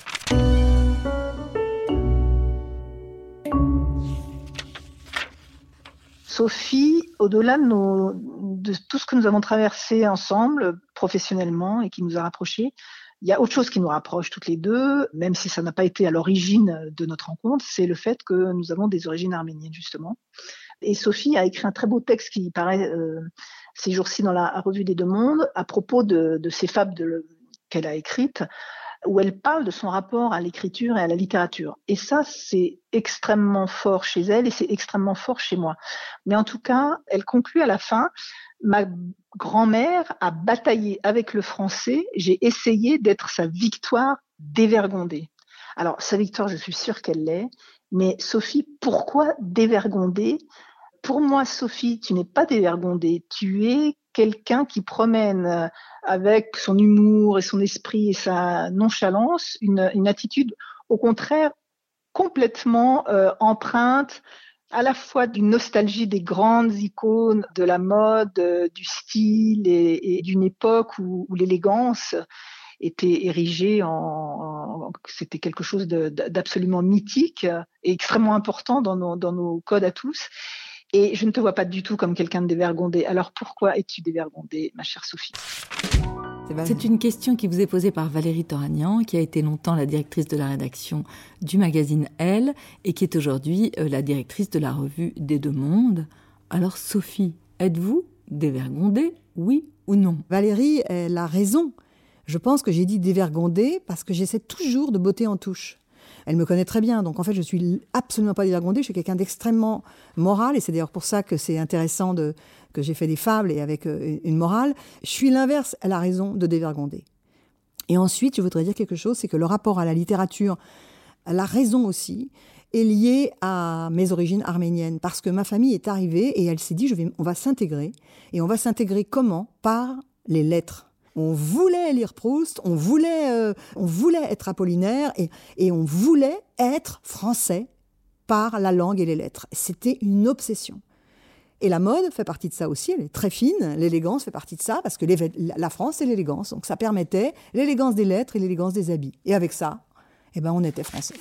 Sophie, au-delà de tout ce que nous avons traversé ensemble, professionnellement, et qui nous a rapprochés, il y a autre chose qui nous rapproche toutes les deux, même si ça n'a pas été à l'origine de notre rencontre, c'est le fait que nous avons des origines arméniennes, justement. Et Sophie a écrit un très beau texte qui paraît ces jours-ci dans la Revue des Deux Mondes, à propos de ces fables qu'elle a écrites, où elle parle de son rapport à l'écriture et à la littérature. Et ça, c'est extrêmement fort chez elle et c'est extrêmement fort chez moi. Mais en tout cas, elle conclut à la fin, ma grand-mère a bataillé avec le français, j'ai essayé d'être sa victoire dévergondée. Alors, sa victoire, je suis sûre qu'elle l'est, mais Sophie, pourquoi dévergondée ? Pour moi, Sophie, tu n'es pas dévergondée, tu es quelqu'un qui promène avec son humour et son esprit et sa nonchalance une attitude, au contraire, complètement empreinte à la fois d'une nostalgie des grandes icônes de la mode, du style et d'une époque où l'élégance était érigée c'était quelque chose d'absolument mythique et extrêmement important dans nos codes à tous. Et je ne te vois pas du tout comme quelqu'un de dévergondé. Alors pourquoi es-tu dévergondée, ma chère Sophie ? C'est une question qui vous est posée par Valérie Toragnan, qui a été longtemps la directrice de la rédaction du magazine Elle et qui est aujourd'hui la directrice de la Revue des Deux Mondes. Alors Sophie, êtes-vous dévergondée, oui ou non ? Valérie, elle a raison. Je pense que j'ai dit dévergondée parce que j'essaie toujours de botter en touche. Elle me connaît très bien, donc en fait je suis absolument pas dévergondée, je suis quelqu'un d'extrêmement moral, et c'est d'ailleurs pour ça que c'est intéressant que j'ai fait des fables et avec une morale. Je suis l'inverse, elle a raison de dévergonder. Et ensuite, je voudrais dire quelque chose, c'est que le rapport à la littérature, la raison aussi, est lié à mes origines arméniennes, parce que ma famille est arrivée et elle s'est dit, on va s'intégrer, et on va s'intégrer comment ? Par les lettres. On voulait lire Proust, on voulait être Apollinaire et on voulait être français par la langue et les lettres. C'était une obsession. Et la mode fait partie de ça aussi, elle est très fine, l'élégance fait partie de ça, parce que la France, c'est l'élégance. Donc ça permettait l'élégance des lettres et l'élégance des habits. Et avec ça, on était français.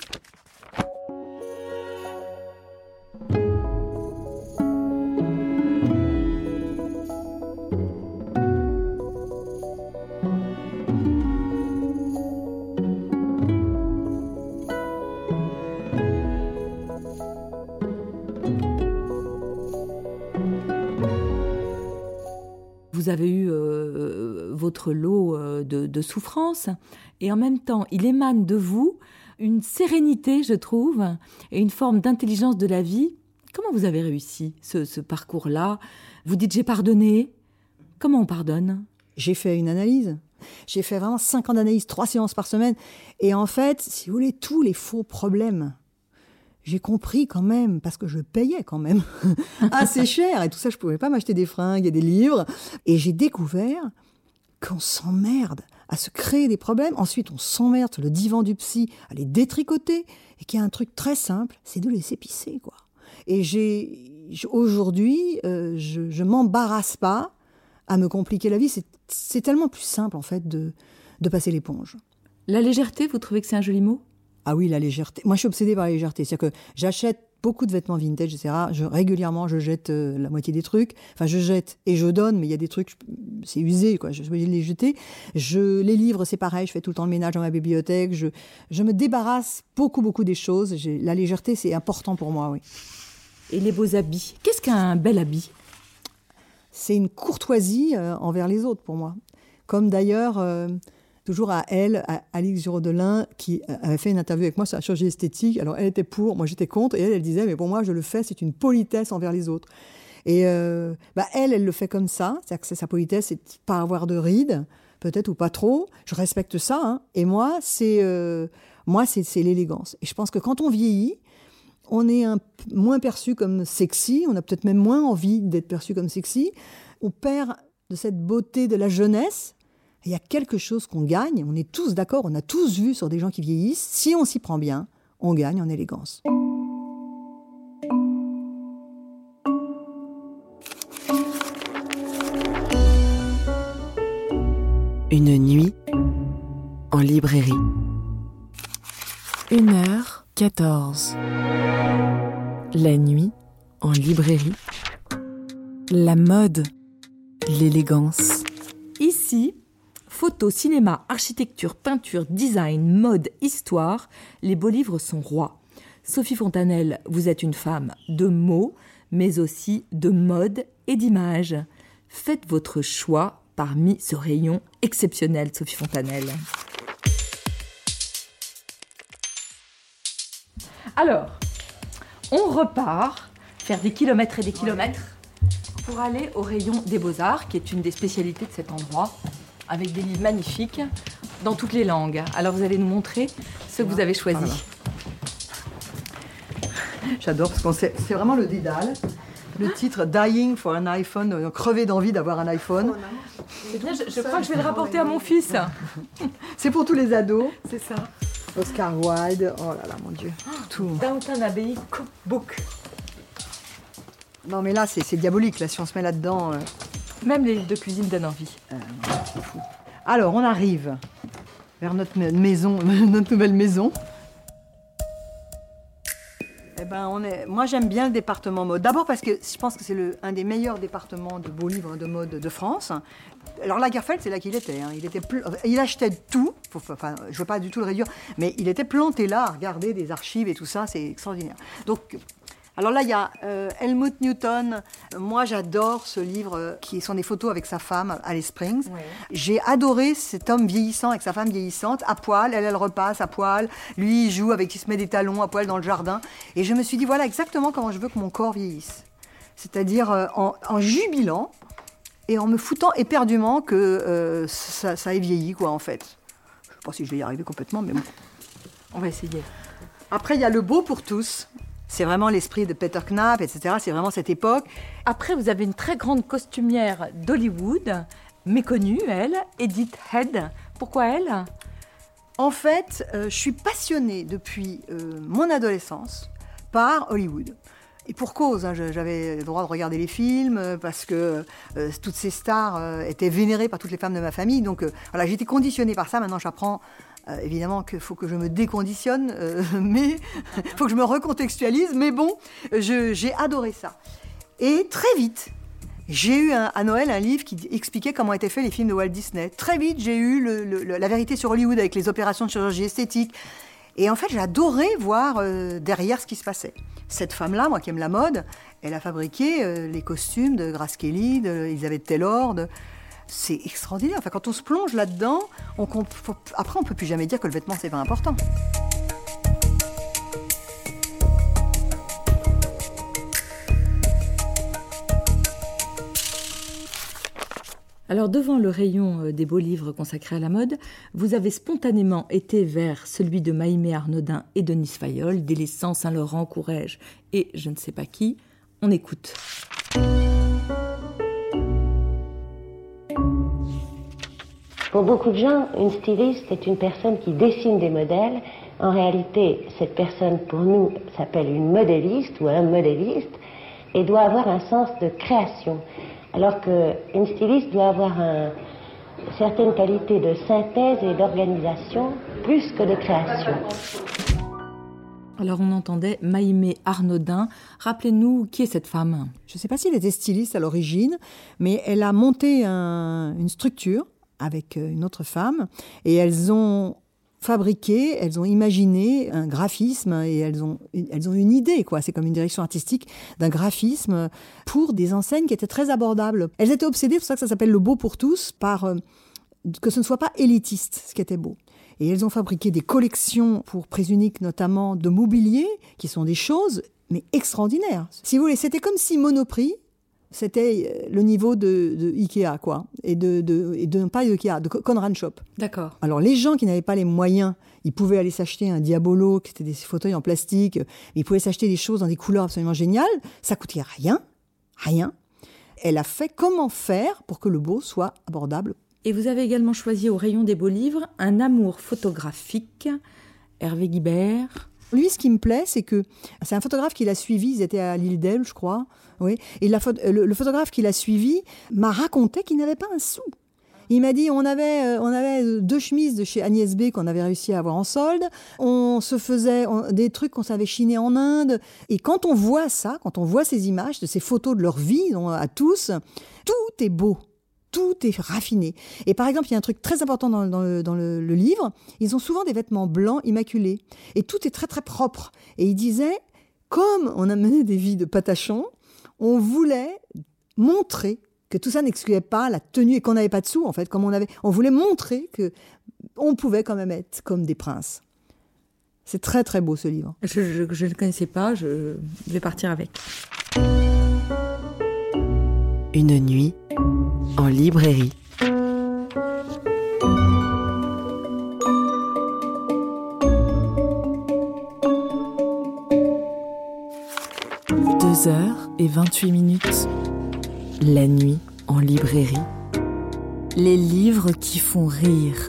Vous avez eu votre lot de souffrances et en même temps, il émane de vous une sérénité, je trouve, et une forme d'intelligence de la vie. Comment vous avez réussi ce parcours-là ? Vous dites « j'ai pardonné ». Comment on pardonne ? J'ai fait une analyse. J'ai fait vraiment 5 ans d'analyse, 3 séances par semaine. Et en fait, si vous voulez, tous les faux problèmes, j'ai compris quand même, parce que je payais quand même assez cher. Et tout ça, je ne pouvais pas m'acheter des fringues et des livres. Et j'ai découvert qu'on s'emmerde à se créer des problèmes. Ensuite, on s'emmerde sur le divan du psy à les détricoter. Et qu'il y a un truc très simple, c'est de laisser pisser, quoi. Et aujourd'hui, je m'embarrasse pas à me compliquer la vie. C'est tellement plus simple, en fait, de passer l'éponge. La légèreté, vous trouvez que c'est un joli mot ? Ah oui, la légèreté. Moi, je suis obsédée par la légèreté. C'est-à-dire que j'achète beaucoup de vêtements vintage, etc. Régulièrement, je jette la moitié des trucs. Enfin, je jette et je donne, mais il y a des trucs, c'est usé, quoi. Je suis obligée de les jeter. Les livres, c'est pareil. Je fais tout le temps le ménage dans ma bibliothèque. Je me débarrasse beaucoup des choses. La légèreté, c'est important pour moi, oui. Et les beaux habits. Qu'est-ce qu'un bel habit ? C'est une courtoisie envers les autres, pour moi. Comme d'ailleurs... toujours à Alix Giraudelin, qui avait fait une interview avec moi sur la chirurgie esthétique. Alors, elle était pour, moi j'étais contre, et elle disait, mais pour moi, je le fais, c'est une politesse envers les autres. Et elle le fait comme ça, c'est-à-dire que c'est sa politesse, c'est de pas avoir de rides, peut-être, ou pas trop. Je respecte ça, hein. Et moi, c'est l'élégance. Et je pense que quand on vieillit, on est moins perçu comme sexy, on a peut-être même moins envie d'être perçu comme sexy. On perd de cette beauté de la jeunesse. Il y a quelque chose qu'on gagne, on est tous d'accord, on a tous vu sur des gens qui vieillissent, si on s'y prend bien, on gagne en élégance. Une nuit en librairie. 1h14. La nuit en librairie. La mode, l'élégance. Ici, photo, cinéma, architecture, peinture, design, mode, histoire, les beaux livres sont rois. Sophie Fontanelle, vous êtes une femme de mots, mais aussi de mode et d'images. Faites votre choix parmi ce rayon exceptionnel, Sophie Fontanelle. Alors, on repart faire des kilomètres et des kilomètres pour aller au rayon des Beaux-Arts, qui est une des spécialités de cet endroit, avec des livres magnifiques dans toutes les langues. Alors vous allez nous montrer ce que vous avez choisi. Voilà. J'adore parce que c'est vraiment le dédale. Le titre « Dying for an iPhone », crever d'envie d'avoir un iPhone. Eh bien, je crois que je vais le rapporter à mon fils. C'est pour tous les ados. C'est ça. Oscar Wilde, oh là là, mon Dieu. Tout. Downton Abbey Cookbook. Non mais là, c'est diabolique, là, si on se met là-dedans. Même les livres de cuisine donnent envie. C'est fou. Alors, on arrive vers notre maison, notre nouvelle maison. Eh ben, moi, j'aime bien le département mode. D'abord parce que je pense que c'est un des meilleurs départements de beaux livres de mode de France. Alors, Lagerfeld, c'est là qu'il était. Hein. Il achetait tout. Enfin, je ne veux pas du tout le réduire, mais il était planté là à regarder des archives et tout ça. C'est extraordinaire. Donc, alors là, il y a Helmut Newton. Moi, j'adore ce livre qui sont des photos avec sa femme, Alice Springs. Ouais. J'ai adoré cet homme vieillissant avec sa femme vieillissante, à poil. Elle repasse à poil. Lui, il joue il se met des talons à poil dans le jardin. Et je me suis dit, voilà exactement comment je veux que mon corps vieillisse. C'est-à-dire en jubilant et en me foutant éperdument que ça ait vieilli, quoi, en fait. Je ne sais pas si je vais y arriver complètement, mais bon. On va essayer. Après, il y a Le Beau pour tous. C'est vraiment l'esprit de Peter Knapp, etc. C'est vraiment cette époque. Après, vous avez une très grande costumière d'Hollywood, méconnue, elle, Edith Head. Pourquoi elle ? En fait, je suis passionnée depuis mon adolescence par Hollywood. Et pour cause, hein, j'avais le droit de regarder les films parce que toutes ces stars étaient vénérées par toutes les femmes de ma famille. Donc voilà, j'étais conditionnée par ça. Maintenant, j'apprends évidemment qu'il faut que je me déconditionne, mais il faut que je me recontextualise. Mais bon, j'ai adoré ça. Et très vite, j'ai eu à Noël un livre qui expliquait comment étaient faits les films de Walt Disney. Très vite, j'ai eu la vérité sur Hollywood avec les opérations de chirurgie esthétique. Et en fait, j'adorais voir derrière ce qui se passait. Cette femme-là, moi qui aime la mode, elle a fabriqué les costumes de Grace Kelly, d'Elizabeth Taylor. C'est extraordinaire. Enfin, quand on se plonge là-dedans, après, on ne peut plus jamais dire que le vêtement, c'est pas important. Alors, devant le rayon des beaux livres consacrés à la mode, vous avez spontanément été vers celui de Maïmé Arnaudin et Denis Fayol, délaissant Saint-Laurent, Courrèges et je ne sais pas qui. On écoute. Pour beaucoup de gens, une styliste est une personne qui dessine des modèles. En réalité, cette personne, pour nous, s'appelle une modéliste ou un modéliste et doit avoir un sens de création. Alors qu'une styliste doit avoir certaines qualités de synthèse et d'organisation plus que de création. Alors on entendait Maïmé Arnaudin. Rappelez-nous, qui est cette femme ? Je ne sais pas si elle était styliste à l'origine, mais elle a monté une structure avec une autre femme et elles ont fabriqué, elles ont imaginé un graphisme et elles ont une idée, quoi. C'est comme une direction artistique d'un graphisme pour des enseignes qui étaient très abordables. Elles étaient obsédées, c'est pour ça que ça s'appelle le beau pour tous, par que ce ne soit pas élitiste, ce qui était beau. Et elles ont fabriqué des collections pour Présunique notamment de mobilier, qui sont des choses mais extraordinaires. Si vous voulez, c'était comme si Monoprix, c'était le niveau de Ikea, quoi, et de pas Ikea, de Conrad Shop. D'accord. Alors les gens qui n'avaient pas les moyens, ils pouvaient aller s'acheter un Diabolo, qui était des fauteuils en plastique, ils pouvaient s'acheter des choses dans des couleurs absolument géniales, ça coûtait rien. Elle a fait comment faire pour que le beau soit abordable. Et vous avez également choisi au rayon des beaux livres Un amour photographique, Hervé Guibert. Lui, ce qui me plaît, c'est que c'est un photographe qui l'a suivi, ils étaient à l'île d'Elbe, je crois, oui. Et le photographe qui l'a suivi m'a raconté qu'il n'avait pas un sou. Il m'a dit, on avait 2 chemises de chez Agnès B qu'on avait réussi à avoir en solde, on se faisait des trucs qu'on savait chiner en Inde, et quand on voit ça, quand on voit ces images, de ces photos de leur vie, à tous, tout est beau. Tout est raffiné. Et par exemple, il y a un truc très important dans le livre, ils ont souvent des vêtements blancs immaculés. Et tout est très très propre. Et il disait, comme on a mené des vies de patachons, on voulait montrer que tout ça n'excluait pas la tenue et qu'on n'avait pas de sous, en fait. On voulait montrer qu'on pouvait quand même être comme des princes. C'est très très beau ce livre. Je ne le connaissais pas, je vais partir avec. Une nuit en librairie. Deux heures et 28 minutes. La nuit en librairie. Les livres qui font rire.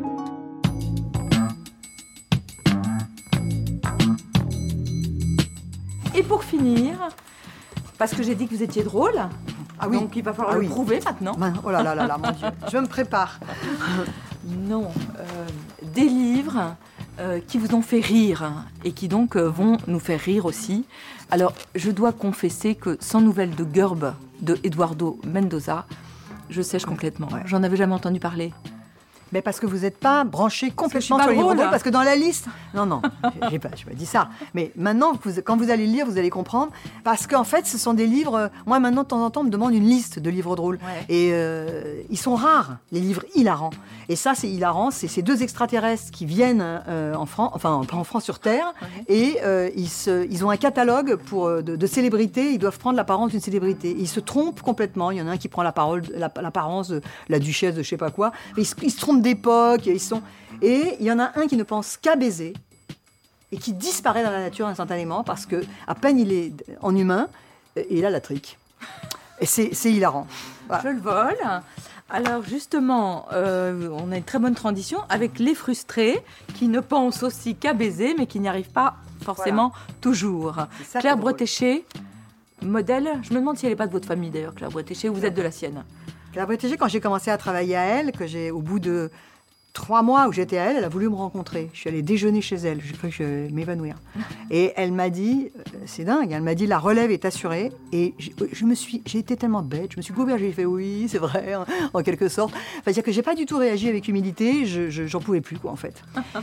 Et pour finir, parce que j'ai dit que vous étiez drôle, donc il va falloir le prouver maintenant. Oh là là là là, mon Dieu, je me prépare. Non, des livres qui vous ont fait rire et qui donc vont nous faire rire aussi. Alors, je dois confesser que Sans nouvelles de Gerbe de Eduardo Mendoza, je sèche complètement. Ouais. J'en avais jamais entendu parler. Mais parce que vous n'êtes pas branché complètement sur les livres drôles, parce que dans la liste... Non, j'ai pas dit ça. Mais maintenant, quand vous allez lire, vous allez comprendre. Parce qu'en fait, ce sont des livres... Moi, maintenant, de temps en temps, on me demande une liste de livres drôles. Ouais. Et ils sont rares, les livres hilarants. Et ça, c'est hilarant. C'est ces 2 extraterrestres qui viennent en France, enfin, pas en France, sur Terre. Ouais. Et ils ont un catalogue de célébrités. Ils doivent prendre l'apparence d'une célébrité. Ils se trompent complètement. Il y en a un qui prend l'apparence de la duchesse de je sais pas quoi. Ils se trompent d'époque, et il y en a un qui ne pense qu'à baiser et qui disparaît dans la nature instantanément parce que à peine il est en humain, il a la trique. Et c'est hilarant. Voilà. Je le vole. Alors justement, on a une très bonne transition avec les frustrés qui ne pensent aussi qu'à baiser mais qui n'y arrivent pas forcément toujours. Claire Bretéché, modèle, je me demande si elle n'est pas de votre famille d'ailleurs, Claire Bretéché, ou vous êtes de la sienne. Claire Bretéché, quand j'ai commencé à travailler à elle, au bout de 3 mois où j'étais à elle, elle a voulu me rencontrer. Je suis allée déjeuner chez elle, j'ai cru que je vais m'évanouir. Et elle m'a dit, c'est dingue, elle m'a dit la relève est assurée. Et j'ai été tellement bête, je me suis goubée, j'ai fait oui, c'est vrai, en quelque sorte. C'est-à-dire que j'ai pas du tout réagi avec humilité, j'en pouvais plus, quoi, en fait.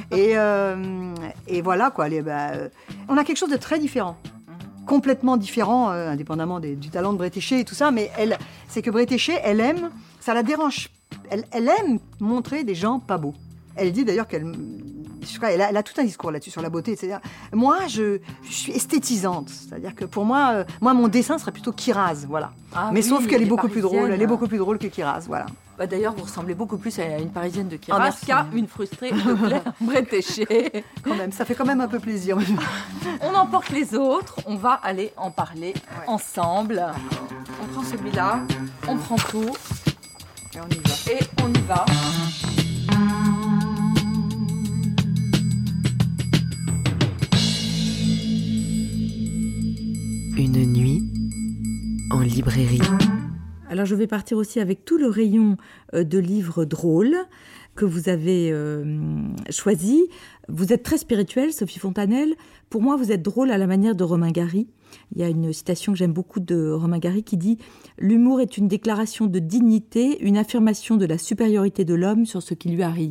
Et voilà, quoi. On a quelque chose de très différent. Complètement différent, indépendamment du talent de Bretéché et tout ça, mais c'est que Bretéché, elle aime, ça la dérange, elle aime montrer des gens pas beaux. Elle dit d'ailleurs qu'elle a tout un discours là-dessus, sur la beauté, etc. Moi, je suis esthétisante, c'est-à-dire que pour moi, mon dessin serait plutôt Kiraz, voilà. Mais oui, sauf qu'elle est beaucoup plus drôle, elle est beaucoup plus drôle que Kiraz, voilà. Bah d'ailleurs, vous ressemblez beaucoup plus à une Parisienne de Kiraz qu'à une frustrée de Claire Bretéché. Quand même, ça fait quand même un peu plaisir. On emporte les autres, on va aller en parler ensemble. On prend celui-là, on prend tout. Et on y va. Une nuit en librairie. Alors je vais partir aussi avec tout le rayon de livres drôles que vous avez choisi. Vous êtes très spirituelle, Sophie Fontanelle. Pour moi, vous êtes drôle à la manière de Romain Gary. Il y a une citation que j'aime beaucoup de Romain Gary qui dit « L'humour est une déclaration de dignité, une affirmation de la supériorité de l'homme sur ce qui lui arrive. »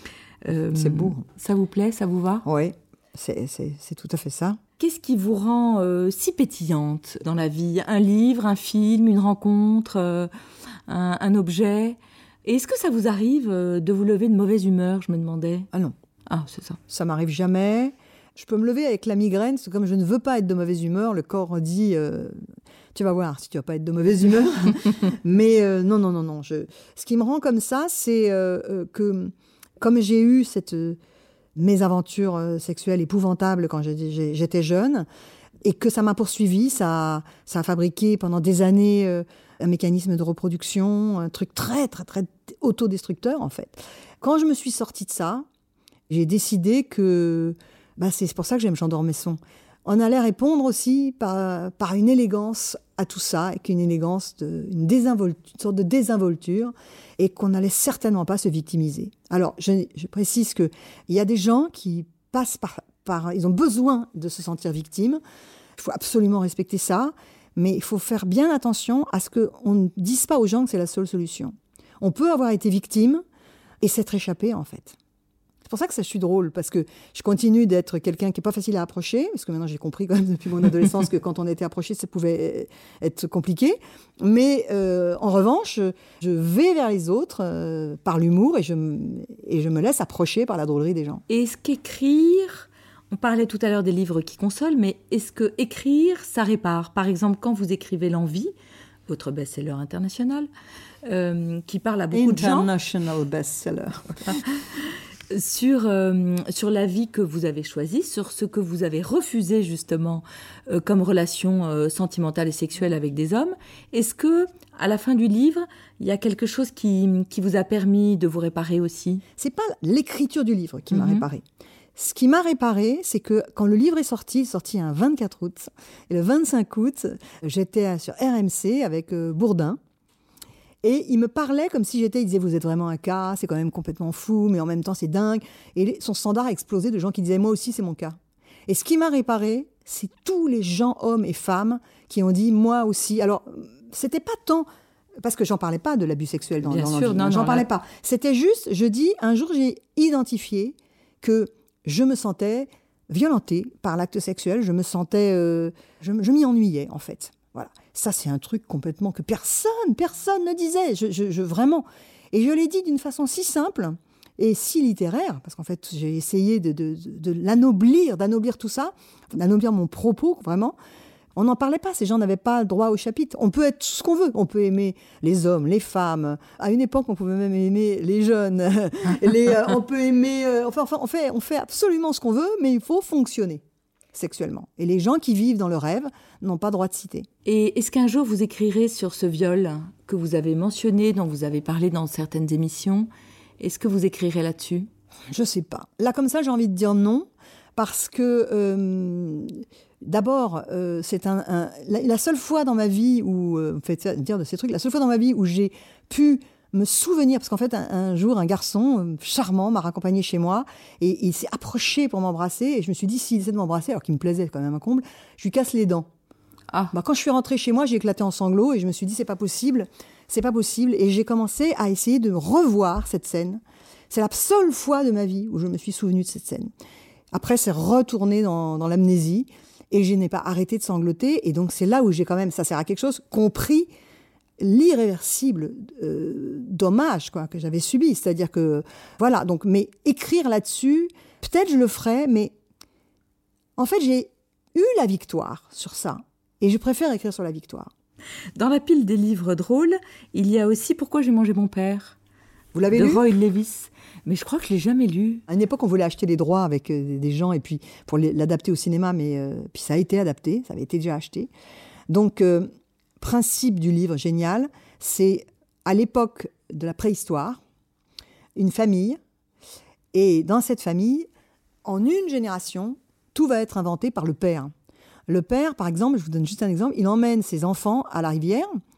C'est beau. Ça vous plaît, ça vous va ? Oui, c'est tout à fait ça. Qu'est-ce qui vous rend si pétillante dans la vie ? Un livre, un film, une rencontre, un objet ? Et est-ce que ça vous arrive de vous lever de mauvaise humeur, je me demandais ? Ah non. Ah, c'est ça. Ça m'arrive jamais. Je peux me lever avec la migraine, c'est comme je ne veux pas être de mauvaise humeur, le corps dit tu vas voir si tu vas pas être de mauvaise humeur. Mais non. Ce qui me rend comme ça, c'est que comme j'ai eu cette mésaventure sexuelle épouvantable quand j'étais jeune, et que ça m'a poursuivi, ça a fabriqué pendant des années un mécanisme de reproduction, un truc très, très, très autodestructeur, en fait. Quand je me suis sortie de ça, j'ai décidé que c'est pour ça que j'aime Jean d'Ormesson. On allait répondre aussi par une élégance à tout ça, avec une élégance, une sorte de désinvolture, et qu'on n'allait certainement pas se victimiser. Alors, je précise qu'il y a des gens qui passent ils ont besoin de se sentir victimes. Il faut absolument respecter ça, mais il faut faire bien attention à ce qu'on ne dise pas aux gens que c'est la seule solution. On peut avoir été victime et s'être échappé, en fait. C'est pour ça que je suis drôle, parce que je continue d'être quelqu'un qui n'est pas facile à approcher, parce que maintenant j'ai compris quand même depuis mon adolescence que quand on était approché, ça pouvait être compliqué. Mais en revanche, je vais vers les autres par l'humour et je me laisse approcher par la drôlerie des gens. Et est-ce qu'écrire... On parlait tout à l'heure des livres qui consolent, mais est-ce que écrire, ça répare ? Par exemple, quand vous écrivez L'Envie, votre best-seller international, qui parle à beaucoup de gens... International best-seller. Sur la vie que vous avez choisie, sur ce que vous avez refusé justement comme relation sentimentale et sexuelle avec des hommes. Est-ce que, à la fin du livre, il y a quelque chose qui vous a permis de vous réparer aussi ? C'est pas l'écriture du livre qui m'a réparée. Ce qui m'a réparé, c'est que quand le livre est sorti un 24 août, et le 25 août, j'étais sur RMC avec Bourdin, et il me parlait comme si il disait « Vous êtes vraiment un cas, c'est quand même complètement fou, mais en même temps c'est dingue ». Et son standard a explosé de gens qui disaient « Moi aussi c'est mon cas ». Et ce qui m'a réparé, c'est tous les gens, hommes et femmes, qui ont dit « Moi aussi ». Alors, c'était pas tant... Parce que j'en parlais pas de l'abus sexuel dans sûr, non, j'en parlais pas. C'était juste, un jour j'ai identifié que je me sentais violentée par l'acte sexuel, je me sentais... je m'y ennuyais, en fait. Voilà. Ça, c'est un truc complètement que personne ne disait. Vraiment. Et je l'ai dit d'une façon si simple et si littéraire, parce qu'en fait, j'ai essayé de l'anoblir, d'anoblir tout ça, d'anoblir mon propos, vraiment. On n'en parlait pas, ces gens n'avaient pas droit au chapitre. On peut être ce qu'on veut, on peut aimer les hommes, les femmes. À une époque, on pouvait même aimer les jeunes. On peut aimer... on fait absolument ce qu'on veut, mais il faut fonctionner sexuellement. Et les gens qui vivent dans le rêve n'ont pas droit de citer. Et est-ce qu'un jour vous écrirez sur ce viol que vous avez mentionné, dont vous avez parlé dans certaines émissions ? Est-ce que vous écrirez là-dessus ? Je sais pas. Là, comme ça, j'ai envie de dire non, parce que... D'abord, c'est la seule fois dans ma vie où, dire de ces trucs, la seule fois dans ma vie où j'ai pu me souvenir, parce qu'en fait, un jour, un garçon charmant m'a raccompagné chez moi et il s'est approché pour m'embrasser et je me suis dit, s'il essaie de m'embrasser, alors qu'il me plaisait quand même un comble, je lui casse les dents. Quand je suis rentrée chez moi, j'ai éclaté en sanglots et je me suis dit, c'est pas possible, et j'ai commencé à essayer de revoir cette scène. C'est la seule fois de ma vie où je me suis souvenue de cette scène. Après, c'est retourné dans l'amnésie. Et je n'ai pas arrêté de sangloter. Et donc, c'est là où j'ai quand même, ça sert à quelque chose, compris l'irréversible dommage que j'avais subi. C'est-à-dire que, voilà. Donc, mais écrire là-dessus, peut-être je le ferai, mais en fait, j'ai eu la victoire sur ça. Et je préfère écrire sur la victoire. Dans la pile des livres drôles, il y a aussi « Pourquoi j'ai mangé mon père ?» Vous l'avez lu ? De Roy Lewis. Mais je crois que je l'ai jamais lu. À une époque, on voulait acheter les droits avec des gens et puis pour l'adapter au cinéma, mais puis ça a été adapté, ça avait été déjà acheté. Donc, principe du livre génial, c'est à l'époque de la préhistoire, une famille, et dans cette famille, en une génération, tout va être inventé par le père. Le père, par exemple, je vous donne juste un exemple, il emmène ses enfants à la rivière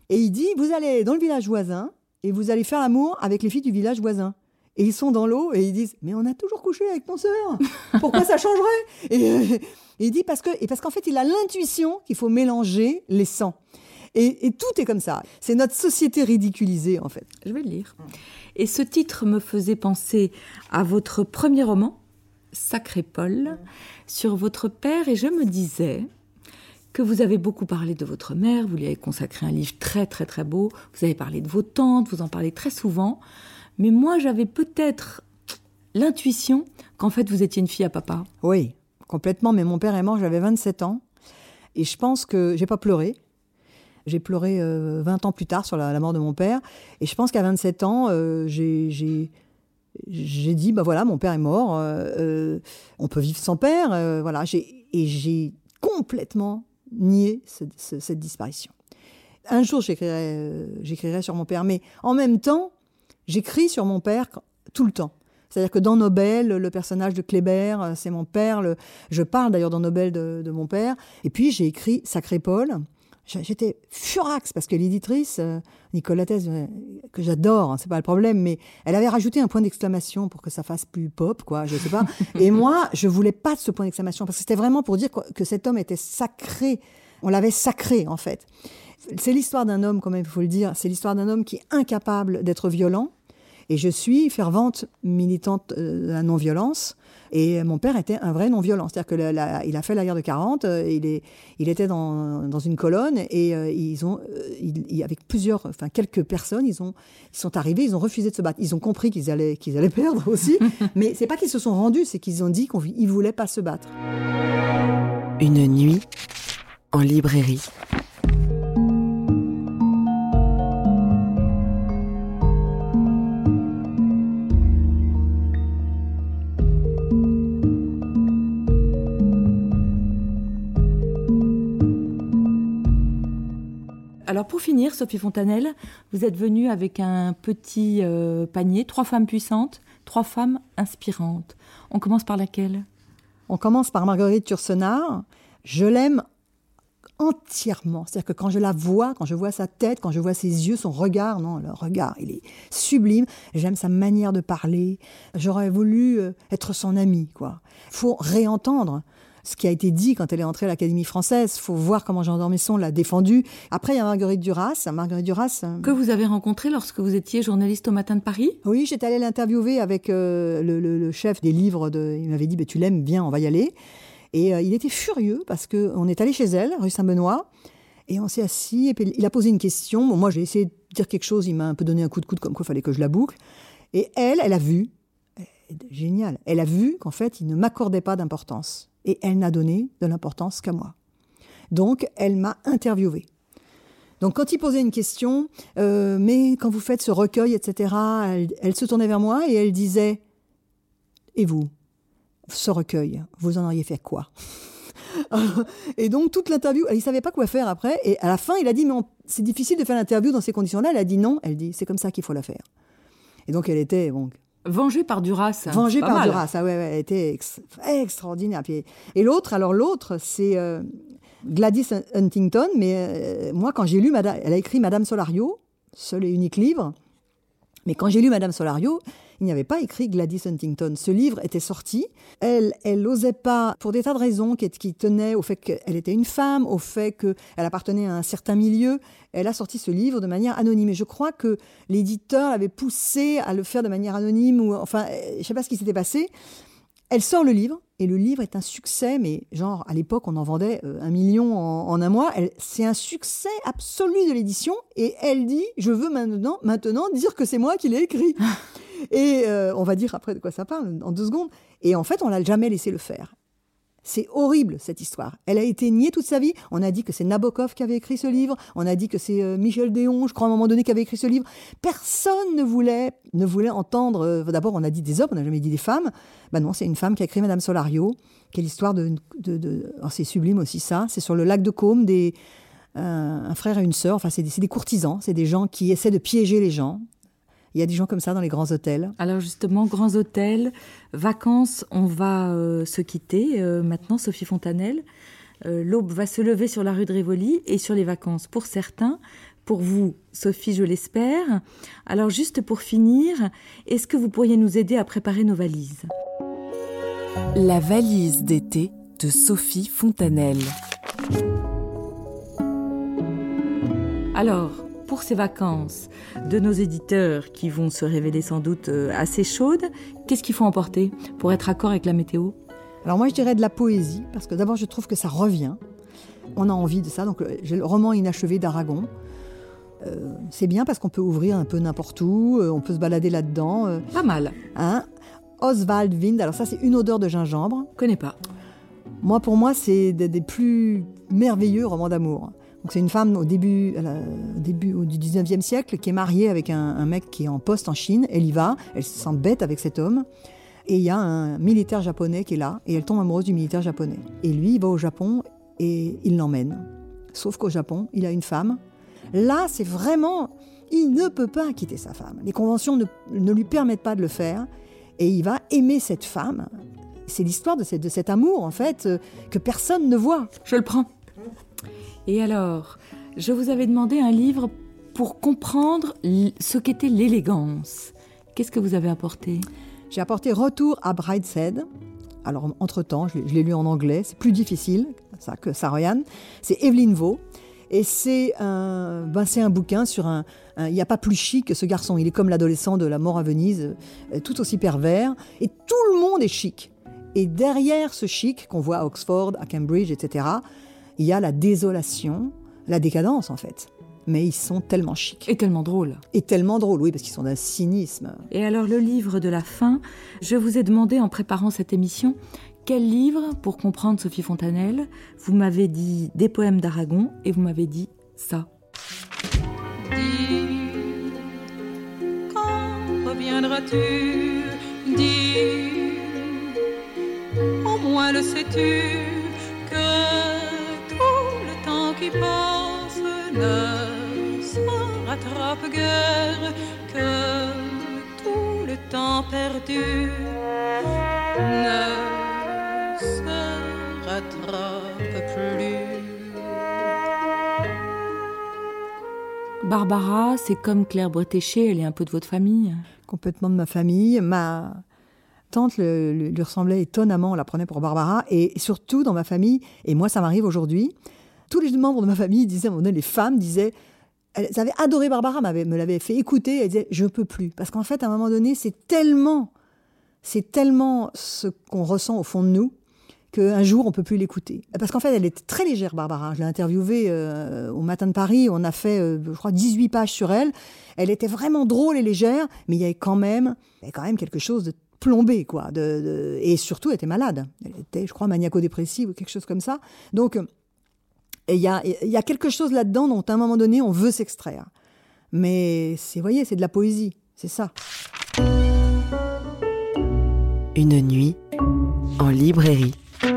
Et il dit, vous allez dans le village voisin et vous allez faire l'amour avec les filles du village voisin. Et ils sont dans l'eau et ils disent, mais on a toujours couché avec ton sœur. Pourquoi ça changerait ? Et il dit, parce qu'en fait, il a l'intuition qu'il faut mélanger les sangs. Et tout est comme ça. C'est notre société ridiculisée, en fait. Je vais le lire. Et ce titre me faisait penser à votre premier roman, Sacré Paul, sur votre père. Et je me disais que vous avez beaucoup parlé de votre mère. Vous lui avez consacré un livre très, très, très beau. Vous avez parlé de vos tantes. Vous en parlez très souvent. Mais moi, j'avais peut-être l'intuition qu'en fait, vous étiez une fille à papa. Oui, complètement. Mais mon père est mort, j'avais 27 ans. Et je pense que j'ai pas pleuré. J'ai pleuré 20 ans plus tard sur la mort de mon père. Et je pense qu'à 27 ans, j'ai dit, bah voilà, mon père est mort. On peut vivre sans père. Voilà. Et j'ai complètement nié cette disparition. Un jour, j'écrirai sur mon père. Mais en même temps, j'écris sur mon père tout le temps. C'est-à-dire que dans Nobel, le personnage de Kléber, c'est mon père. Je parle d'ailleurs dans Nobel de mon père. Et puis, j'ai écrit Sacré Paul. J'étais furax parce que l'éditrice, Nicole Lattès, que j'adore, hein, c'est pas le problème, mais elle avait rajouté un point d'exclamation pour que ça fasse plus pop, quoi, je sais pas. Et moi, je voulais pas de ce point d'exclamation parce que c'était vraiment pour dire que cet homme était sacré. On l'avait sacré, en fait. C'est l'histoire d'un homme, quand même, il faut le dire. C'est l'histoire d'un homme qui est incapable d'être violent. Et je suis fervente militante de la non-violence. Et mon père était un vrai non-violent. C'est-à-dire qu'il a fait la guerre de 40, il était dans une colonne et avec quelques personnes, ils sont arrivés, ils ont refusé de se battre. Ils ont compris qu'ils allaient perdre aussi. Mais c'est pas qu'ils se sont rendus, c'est qu'ils ont dit qu'ils voulaient pas se battre. Une nuit en librairie. Alors pour finir, Sophie Fontanelle, vous êtes venue avec un petit panier, 3 femmes puissantes, 3 femmes inspirantes. On commence par laquelle ? On commence par Marguerite Yourcenar. Je l'aime entièrement. C'est-à-dire que quand je la vois, quand je vois sa tête, quand je vois ses yeux, son regard, le regard, il est sublime. J'aime sa manière de parler. J'aurais voulu être son amie, quoi. Faut réentendre ce qui a été dit quand elle est entrée à l'Académie française. Il faut voir comment Jean d'Ormesson l'a défendue. Après, il y a Marguerite Duras. Que vous avez rencontrée lorsque vous étiez journaliste au Matin de Paris ? Oui, j'étais allée l'interviewer avec le chef des livres. Il m'avait dit, tu l'aimes bien, on va y aller. Et il était furieux parce qu'on est allé chez elle, rue Saint-Benoît, et on s'est assis. Et puis il a posé une question. Bon, moi, j'ai essayé de dire quelque chose. Il m'a un peu donné un coup de coude, comme quoi il fallait que je la boucle. Et elle a vu, génial, elle a vu qu'en fait, il ne m'accordait pas d'importance. Et elle n'a donné de l'importance qu'à moi. Donc, elle m'a interviewée. Donc, quand il posait une question, mais quand vous faites ce recueil, etc., elle se tournait vers moi et elle disait, et vous, ce recueil, vous en auriez fait quoi ? Et donc, toute l'interview, il ne savait pas quoi faire après. Et à la fin, il a dit, mais c'est difficile de faire l'interview dans ces conditions-là. Elle a dit non. Elle dit, c'est comme ça qu'il faut la faire. Et donc, elle était... Vengée par Duras. Vengée par Duras, elle était extraordinaire. Et l'autre, c'est Gladys Huntington. Mais moi, quand j'ai lu, elle a écrit Madame Solario, seul et unique livre. Mais quand j'ai lu Madame Solario, il n'y avait pas écrit Gladys Huntington. Ce livre était sorti. Elle n'osait pas, pour des tas de raisons qui tenaient au fait qu'elle était une femme, au fait qu'elle appartenait à un certain milieu. Elle a sorti ce livre de manière anonyme. Et je crois que l'éditeur l'avait poussée à le faire de manière anonyme. Je ne sais pas ce qui s'était passé. Elle sort le livre, et le livre est un succès, mais genre, à l'époque, on en vendait 1 million en un mois. C'est un succès absolu de l'édition, et elle dit, je veux maintenant dire que c'est moi qui l'ai écrit. Et on va dire après de quoi ça parle, en 2 secondes. Et en fait, on l'a jamais laissé le faire. C'est horrible, cette histoire. Elle a été niée toute sa vie. On a dit que c'est Nabokov qui avait écrit ce livre. On a dit que c'est Michel Déon, je crois, à un moment donné, qui avait écrit ce livre. Personne ne voulait entendre... D'abord, on a dit des hommes, on n'a jamais dit des femmes. Ben non, c'est une femme qui a écrit Madame Solario, qui est l'histoire de c'est sublime aussi, ça. C'est sur le lac de Caume, un frère et une sœur. Enfin, c'est des courtisans. C'est des gens qui essaient de piéger les gens. Il y a des gens comme ça dans les grands hôtels. Alors justement, grands hôtels, vacances, on va se quitter. Maintenant, Sophie Fontanelle, l'aube va se lever sur la rue de Rivoli et sur les vacances. Pour certains, pour vous, Sophie, je l'espère. Alors juste pour finir, est-ce que vous pourriez nous aider à préparer nos valises ? La valise d'été de Sophie Fontanelle. Alors, pour ces vacances de nos éditeurs qui vont se révéler sans doute assez chaudes, qu'est-ce qu'il faut emporter pour être accord avec la météo ? Alors moi, je dirais de la poésie, parce que d'abord, je trouve que ça revient. On a envie de ça. Donc, j'ai le roman inachevé d'Aragon. C'est bien parce qu'on peut ouvrir un peu n'importe où, on peut se balader là-dedans. Pas mal. Hein ? Oswald Wind, alors ça, c'est Une odeur de gingembre. Connais pas. Moi, pour moi, c'est des plus merveilleux romans d'amour. Donc, c'est une femme au début du 19e siècle qui est mariée avec un mec qui est en poste en Chine. Elle y va, elle se sent bête avec cet homme. Et il y a un militaire japonais qui est là, et elle tombe amoureuse du militaire japonais. Et lui, il va au Japon et il l'emmène. Sauf qu'au Japon, il a une femme. Là, c'est vraiment... Il ne peut pas quitter sa femme. Les conventions ne lui permettent pas de le faire. Et il va aimer cette femme. C'est l'histoire de cet amour, en fait, que personne ne voit. Je le prends. Et alors, je vous avais demandé un livre pour comprendre ce qu'était l'élégance. Qu'est-ce que vous avez apporté ? J'ai apporté Retour à Brideshead. Alors, entre-temps, je l'ai lu en anglais. C'est plus difficile ça, que Saroyan. C'est Evelyn Waugh. Et c'est un bouquin sur il n'y a pas plus chic que ce garçon. Il est comme l'adolescent de La mort à Venise, tout aussi pervers. Et tout le monde est chic. Et derrière ce chic qu'on voit à Oxford, à Cambridge, etc., il y a la désolation, la décadence en fait. Mais ils sont tellement chics. Et tellement drôles. Et tellement drôles, oui, parce qu'ils sont d'un cynisme. Et alors le livre de la fin, je vous ai demandé en préparant cette émission, quel livre, pour comprendre Sophie Fontanelle, vous m'avez dit des poèmes d'Aragon et vous m'avez dit ça. Dis, quand reviendras-tu ? Dis, au moins le sais-tu, que tout le temps qui passe ne se rattrape guère, que tout le temps perdu ne se rattrape plus. Barbara, c'est comme Claire Bretéché, elle est un peu de votre famille ? Complètement de ma famille. Ma tante lui ressemblait étonnamment, on la prenait pour Barbara. Et surtout dans ma famille, et moi ça m'arrive aujourd'hui, tous les membres de ma famille disaient, à un moment donné, les femmes disaient, elles avaient adoré Barbara, me l'avaient fait écouter, elles disaient, je peux plus. Parce qu'en fait, à un moment donné, c'est tellement ce qu'on ressent au fond de nous, qu'un jour, on ne peut plus l'écouter. Parce qu'en fait, elle était très légère, Barbara. Je l'ai interviewée au Matin de Paris. On a fait, je crois, 18 pages sur elle. Elle était vraiment drôle et légère, mais il y avait quand même quelque chose de plombé, quoi. Et surtout, elle était malade. Elle était, je crois, maniaco-dépressive ou quelque chose comme ça. Donc, il y a quelque chose là-dedans dont, à un moment donné, on veut s'extraire. Mais, c'est de la poésie. C'est ça. Une nuit en librairie.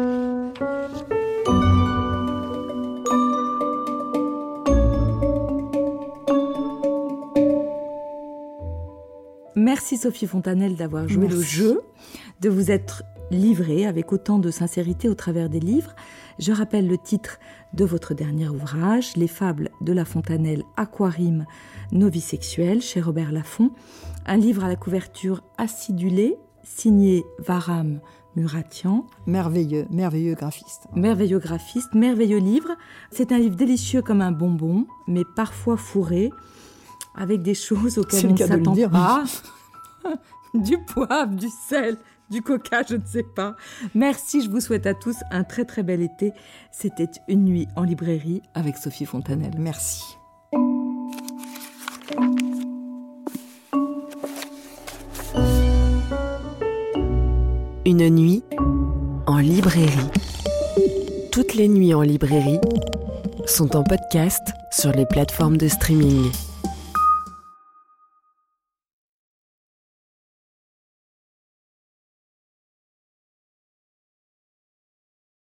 Merci Sophie Fontanelle d'avoir joué le jeu, de vous être livrée avec autant de sincérité au travers des livres. Je rappelle le titre de votre dernier ouvrage, Les fables de La Fontanelle, Aquarime, nos vies sexuelles, chez Robert Laffont. Un livre à la couverture acidulée, signé Varam Muratian. Merveilleux graphiste. Merveilleux graphiste, merveilleux livre. C'est un livre délicieux comme un bonbon, mais parfois fourré, avec des choses auxquelles on ne s'attend pas. Du poivre, du sel, du coca, je ne sais pas. Merci, je vous souhaite à tous un très très bel été. C'était Une nuit en librairie avec Sophie Fontanelle. Merci. Une nuit en librairie. Toutes les nuits en librairie sont en podcast sur les plateformes de streaming.